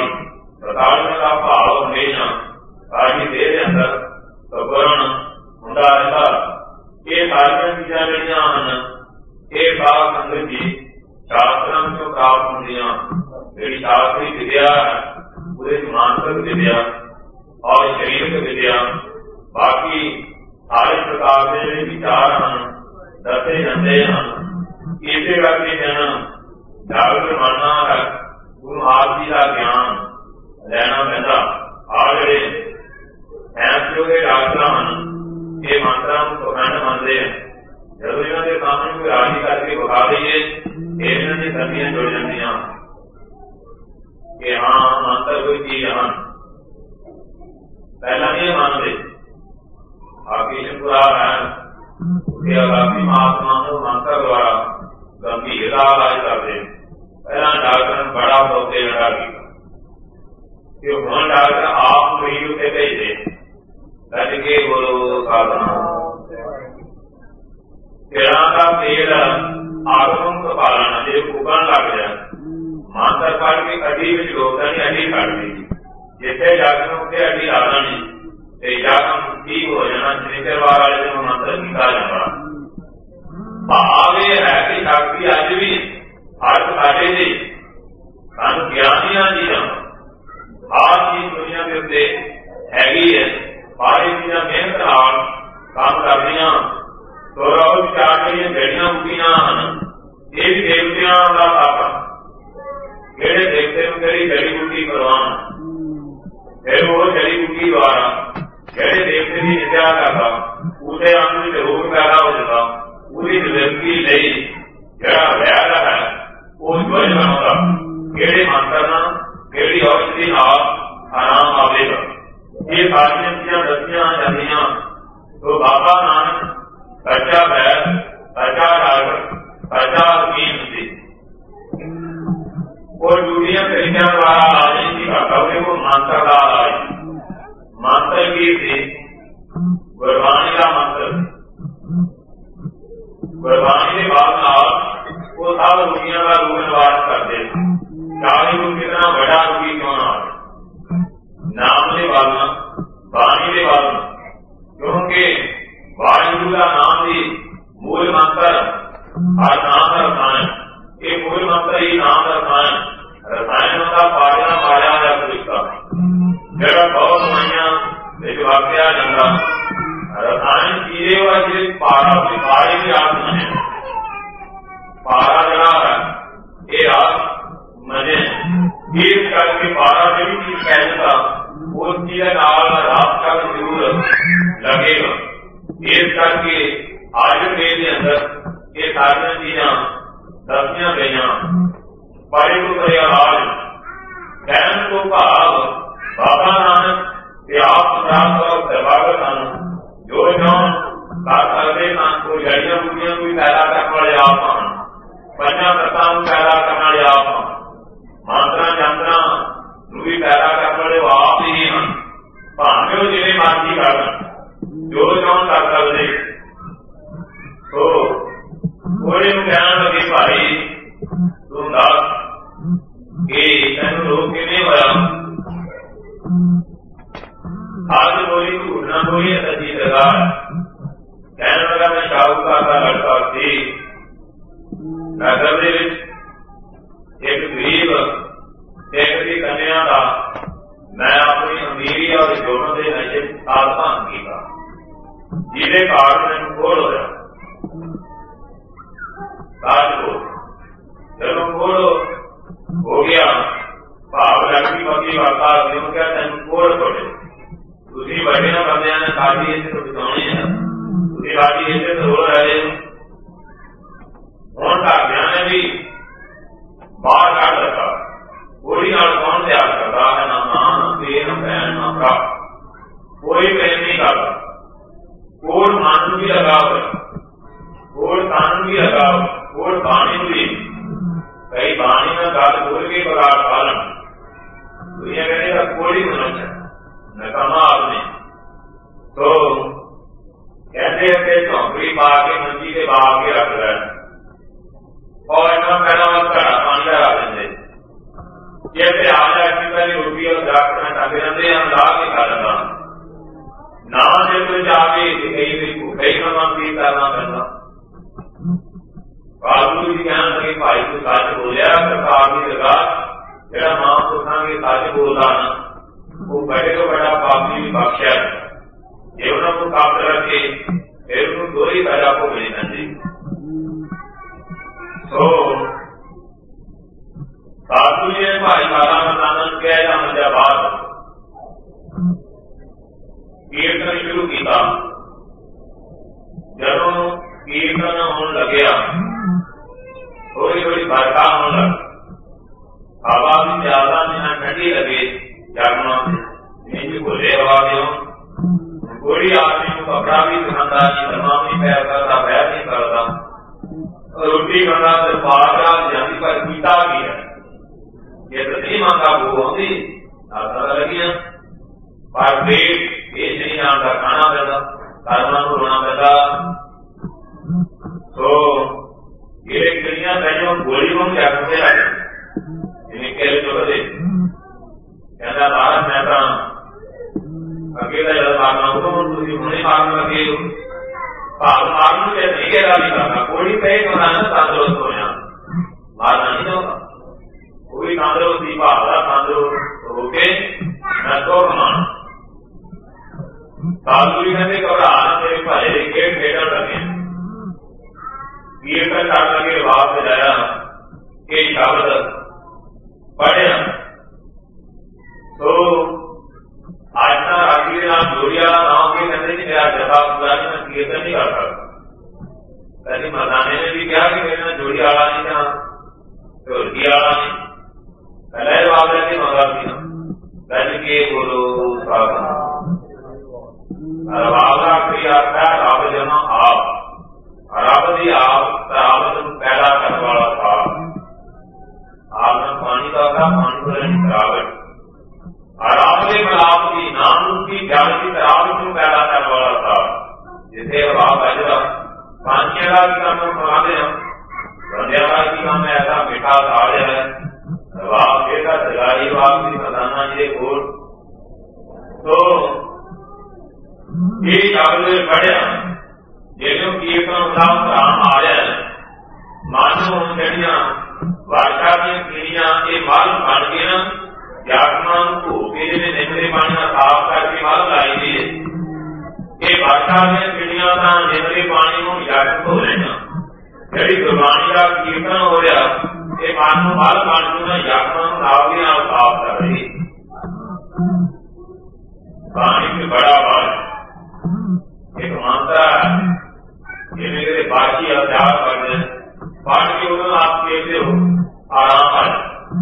42 का भाव हमेशा सारी देह के अंदर सवर्ण होता रहता। ये सारिया चीजा जड़िया हैं ये साध संगत जी शास्त्रों से प्राप्त होंदियां। जी शास्त्री विद्या है पूरे मानसिक विद्या और शरीरक विद्या, बाकी सारे प्रकार के विचार हैं दसे जाते हैं। इसे करके कहना जागृत मानना है गुरु महाराज जी का ज्ञान लेना पैदा। आ जड़े साइंस के डॉक्टर हैं ये मंत्रा पखंड मानते हैं। जब इन्होंने सामने कोई राजी करके बता दीए इन्हों की सर्दियां जुड़ जांदियां कि हाँ मंत्र कोई चीज है। पहला नहीं मानते आकीशपुरा है काफी महात्मा मंत्र द्वारा गंभीर इलाज करते। पहला डॉक्टर बड़ा पौधे लगा कि हम डॉक्टर आप मरीज उत्ते भेजते कट के बोलो साधना पेड़ा का तेल आगम को पालना जो उगन लग जाए मंत्र पढ़ के अड्डी में लोगों ने अड्डी कट दी जिथे जाकर उत्ते अड्डी ला देनी जागम ठीक हो जाना। शनिचर वाले दिन मंत्र किया जाता। भाव यह है कि शक्ति अज भी हर साढ़े से सन ज्ञानिया चीजा हर चीज दुनिया के उत्ते हैगी है। सारी चीजा मेहनत नाल काम करदियां तो रहो विचार के जड़ियां बूटियां हैं ये भी देवतियां का काम। जेड़े देवते नूं करी जड़ी बूटी करवान फिर वो जड़ी बूटी द्वारा जेड़े देवते की नित्या करता उसके अंग में रोग पैदा हो जाता। पूरी जिंदगी लई जड़ा वैद है वो ज्वल बनाता। केड़े मंत्र ना केड़ी औषधि नाल आराम आवेगा ये सारियां चीजां दसियां जांदियां। तो बाबा नानक सच्चा वैद, सच्चा डॉक्टर, सच्चा हकीम सी वो ड्यूटियां तरीकों द्वारा इलाज नहीं करता। वो मंत्र का इलाज मंत्र की थी गुरबाणी का मंत्र। गुरबाणी के बाद वो सब रोगियों का रोग निवारण करते। चाहे वो कितना बड़ा रोगी क्यों ना हो नाम के बालना बाणी के बालना क्योंकि वाहिगुरु का नाम भी मूल मंत्र और नाम रसायन ये मूल मंत्र ही नाम रसायन। रसायनों का पाड़ना पाया या पुरुषता जगह बहुत माइया वाक्या जाता रसायन कीड़े व पाड़े की आत्मा है कहता उस चीज रास्ता जरूर लगेगा। इस करके आयुर्वेद के अंदर ये सारिया चीजा दसिया गई। परे तो करे इलाज कहने तो भाव बाबा नानक जो कर सकते हैं कोई जड़िया बूटियां कोई पैदा करने वाले आप हैं, पंजा तत्तां पैदा करने वाले आप हैं, मंत्रा जंत्रा भी पैदा करने वाले आप ही हैं। भावे वो जिन्हें मर्जी कर जो चाहन कर सकते। तो कोई कहना लगे भाई तू दस कि तेन रोग किवें होया, आज बोली झूठ ना बोली सच्ची लगा। कहने लगा मैं शाहूकार का लड़का सी, नगर एक गरीब एक की कन्या का मैं अपनी अमीरी और जोड़ों के नशे सावधान किया, जिसे कारण मैंने खोल होया जब खोल हो गया भाव लड़की पति वार्ता क्यों क्या तेन खोल पड़े तुम बड़े बंद ने साड़ी इसे तो बिताने है तुम साड़ी इसे तो हो रहे हूं ढाबिया ने भी बाहर काट रखा। कोई नाल कौन प्यार करता है, ना मां ना पी ना बहन ना भरा, कोई प्रेम नहीं करता। कोट मन भी लगा हुआ, कोट कानून भी लगा हुआ, कोट बाणी भी कई बाणी में गल बोल के बगाड़ पालन दुनिया कहने का कोई मनुष्य नकामा आदमी। तो कहते हैं चौकड़ी पा के मंजी के बहा के रख रहे और इतना पहला घड़ा पानी का रख देंगे। जैसे आ जाए पहले रोटी और दरख्त खाते रहते हम ला के खा लेना ना जे कोई जाके कई कमा भी करना पैदा। बाबू जी कहना लगे भाई तू सच बोलिया सरकार की जगह जरा मां पुछा सच बोलता ना वो बड़े तो बड़ा पापी भी बख्शा जे उन्होंने काबू रखे फिर उन्होंने दो ही पैदा को मिलना जी। तो साधु जी ने भाई काला आनंद किया या मजाबाद कीर्तन शुरू किया। जब कीर्तन होने लगे थोड़ी थोड़ी बरखा होने लगी, हवा भी ज्यादा नहीं ठंडी लगे जागना बोले हवा दो कोई आदमी को कपड़ा भी दिखाता नहीं, धर्मा नहीं पैर करता, बैर नहीं करता, रोटी बना तो पारा जाती पर पीता भी है। ये सती मां का वो होती पता लगी पर पेट ये नहीं जानता खाना पैदा कर्मा को रोना पैदा। तो ये दुनिया कहीं गोली को क्या करते लगे जिन्हें कह चलो दे कहना भारत मैं अकेला जब मारना हो तो उन्हें मारने लगे मारने से नहीं कहना नहीं करना कोई कहीं बनाना तंदुरुस्त हो जाए मारना नहीं होगा कोई तंदुरुस्ती भावना तंदुरुस्त होके न तो मान साधु जी कहते घबराना मेरे भले खेल खेलन लगे कीर्तन कर लगे बाप से जाया के शब्द पढ़े तो आज ना राखी के नाम जोड़िया नाम के कहते नहीं मेरा जता पूरा मैं कीर्तन नहीं कर सकता। कभी मदाने ने भी कहा कि मेरे जोड़ी आला नहीं था ढोलकी आला नहीं पहले बात रहती मंगा थी कल के बोलो बाबा क्रिया था रब जमा आप रब दी आप रावत पैदा करने वाला था। आपने पानी का था पानी को गिरावट आराम के मिलाप की नाम की जल की तरावट को पैदा करने वाला था। जिसे हवा बजरा पानी का भी काम बनाते हैं बंदियाला की काम ऐसा मीठा कार्य है वाप बेटा जगाई वाप की खजाना ये और तो ये शब्द पढ़े जो कीर्तन राम आ जाए मानो जड़िया वर्षा दी पीड़िया ये मल बन के ना जागमान को निमरे पानी साफ करके मल लाई दी ये वर्षा दी पीड़िया का निमरे पानी को जग हो लेना जी गुरबाणी का कीर्तन हो रहा ये मानो मल बन के ना जागमान साफ के साफ कर रही पानी में बड़ा भार एक मानता है ये मेरे बाकी अभ्यास करते पाठ के उन्होंने आप कहते हो आराम आए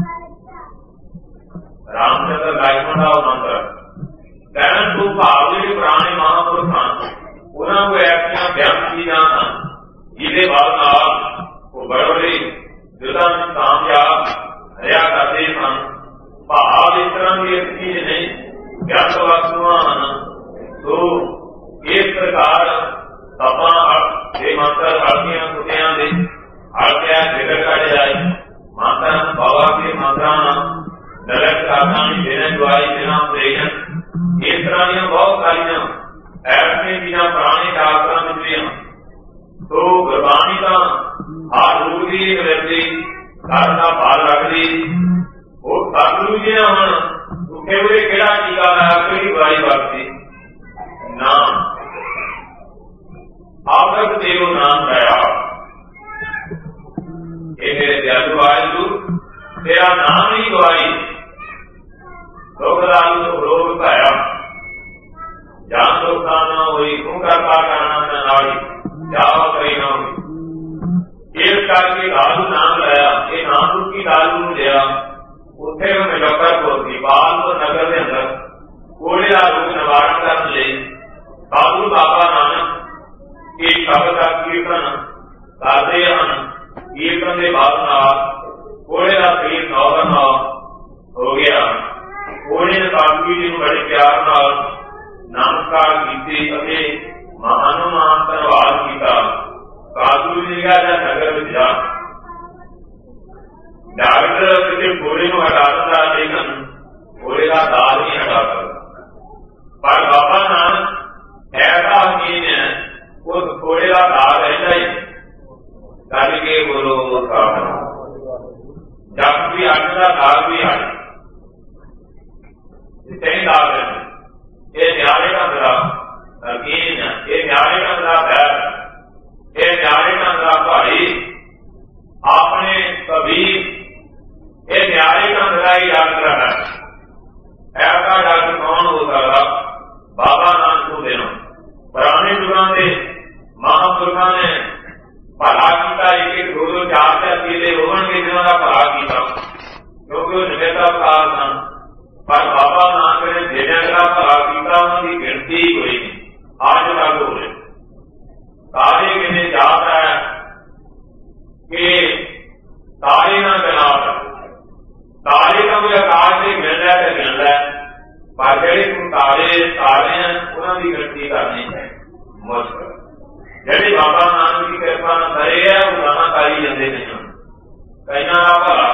रामचंद्र गायकवाड़ मंत्र कहना तू पावली पुराने महापुरुष उन्होंने को ऐसा व्यक्त की जाना जिले बाद वो बड़े बड़े जुदा कामयाब हया करते सन भाव इस तरह की एक चीज नहीं व्यक्त वस्तुआं तो इस प्रकार तपा मंत्र हल्कियां कुटिया हल्किया जिक्र कर जाए माता बाबा के मंत्रा नरक साधना दिन द्वारी दिना प्रेरण इस तरह दी बहुत सारिया ऐसे चीजा पुराने शास्त्र मिलती तो गुरबाणी का हर रूप की व्यक्ति घर का भार रखती वो सतगुरु जी ने हम दुखे हुए केड़ा टीका लाया कई बुराई वरती नाम आपक देव नाम दया ये मेरे दयालु वाहिगुरु तेरा नाम ही गवाई लोकदालु तो रोग पाया जान लोकता न हुई तू करता करना न नाड़ी जावा कहीं न हुई इस करके दालू नाम लाया ये नाम की दालू लिया उत्थे में डॉक्टर को बाल को नगर के अंदर कोड़े का रोग निवारण करने ले साधु बाबा नानक के शब्द का कीर्तन करते हैं कीर्तन के बाद कोड़े का शरीर नौकर हो गया कोड़े ने साधु जी को बड़े प्यार नाल नमस्कार की महानुमान धन्यवाद किया साधु जी का नगर में जा डॉक्टर किसी घोड़े को हटा देता लेकिन घोड़े का दाल नहीं हटा सकता पर बाबा नानक ऐसा हकीम है उस घोड़े का दाल रहता ही करके बोलो जब भी आटा दाल भी आए सही दाल है ये न्यारे का मेरा हकीम है ये न्यारे का मेरा पैर ये न्यारे का मेरा भाई आपने कभी ये न्यारे का लड़ाई डॉक्टर है ऐसा डॉक्टर कौन हो सकता बाबा नानक को देना पुराने युगों के महापुरुषों ने भला किया एक एक दो दो चार चार अकेले होवन के दिनों का भला किया क्योंकि वो निवेदा काल सन पर बाबा नानक ने देने का भला किया उनकी गिनती ही कोई नहीं आज तक हो रहे सारे गिने जाता है कि तारे ना जनाब तारे का कोई आकाश से मिल रहा है मिल रहा है पर जेडे तुम तारे तारे हैं उन्होंने गिनती करनी है मुश्किल जेडे बाबा नानक की कृपा न करे है वो गाना तारी जाते नहीं कई का भला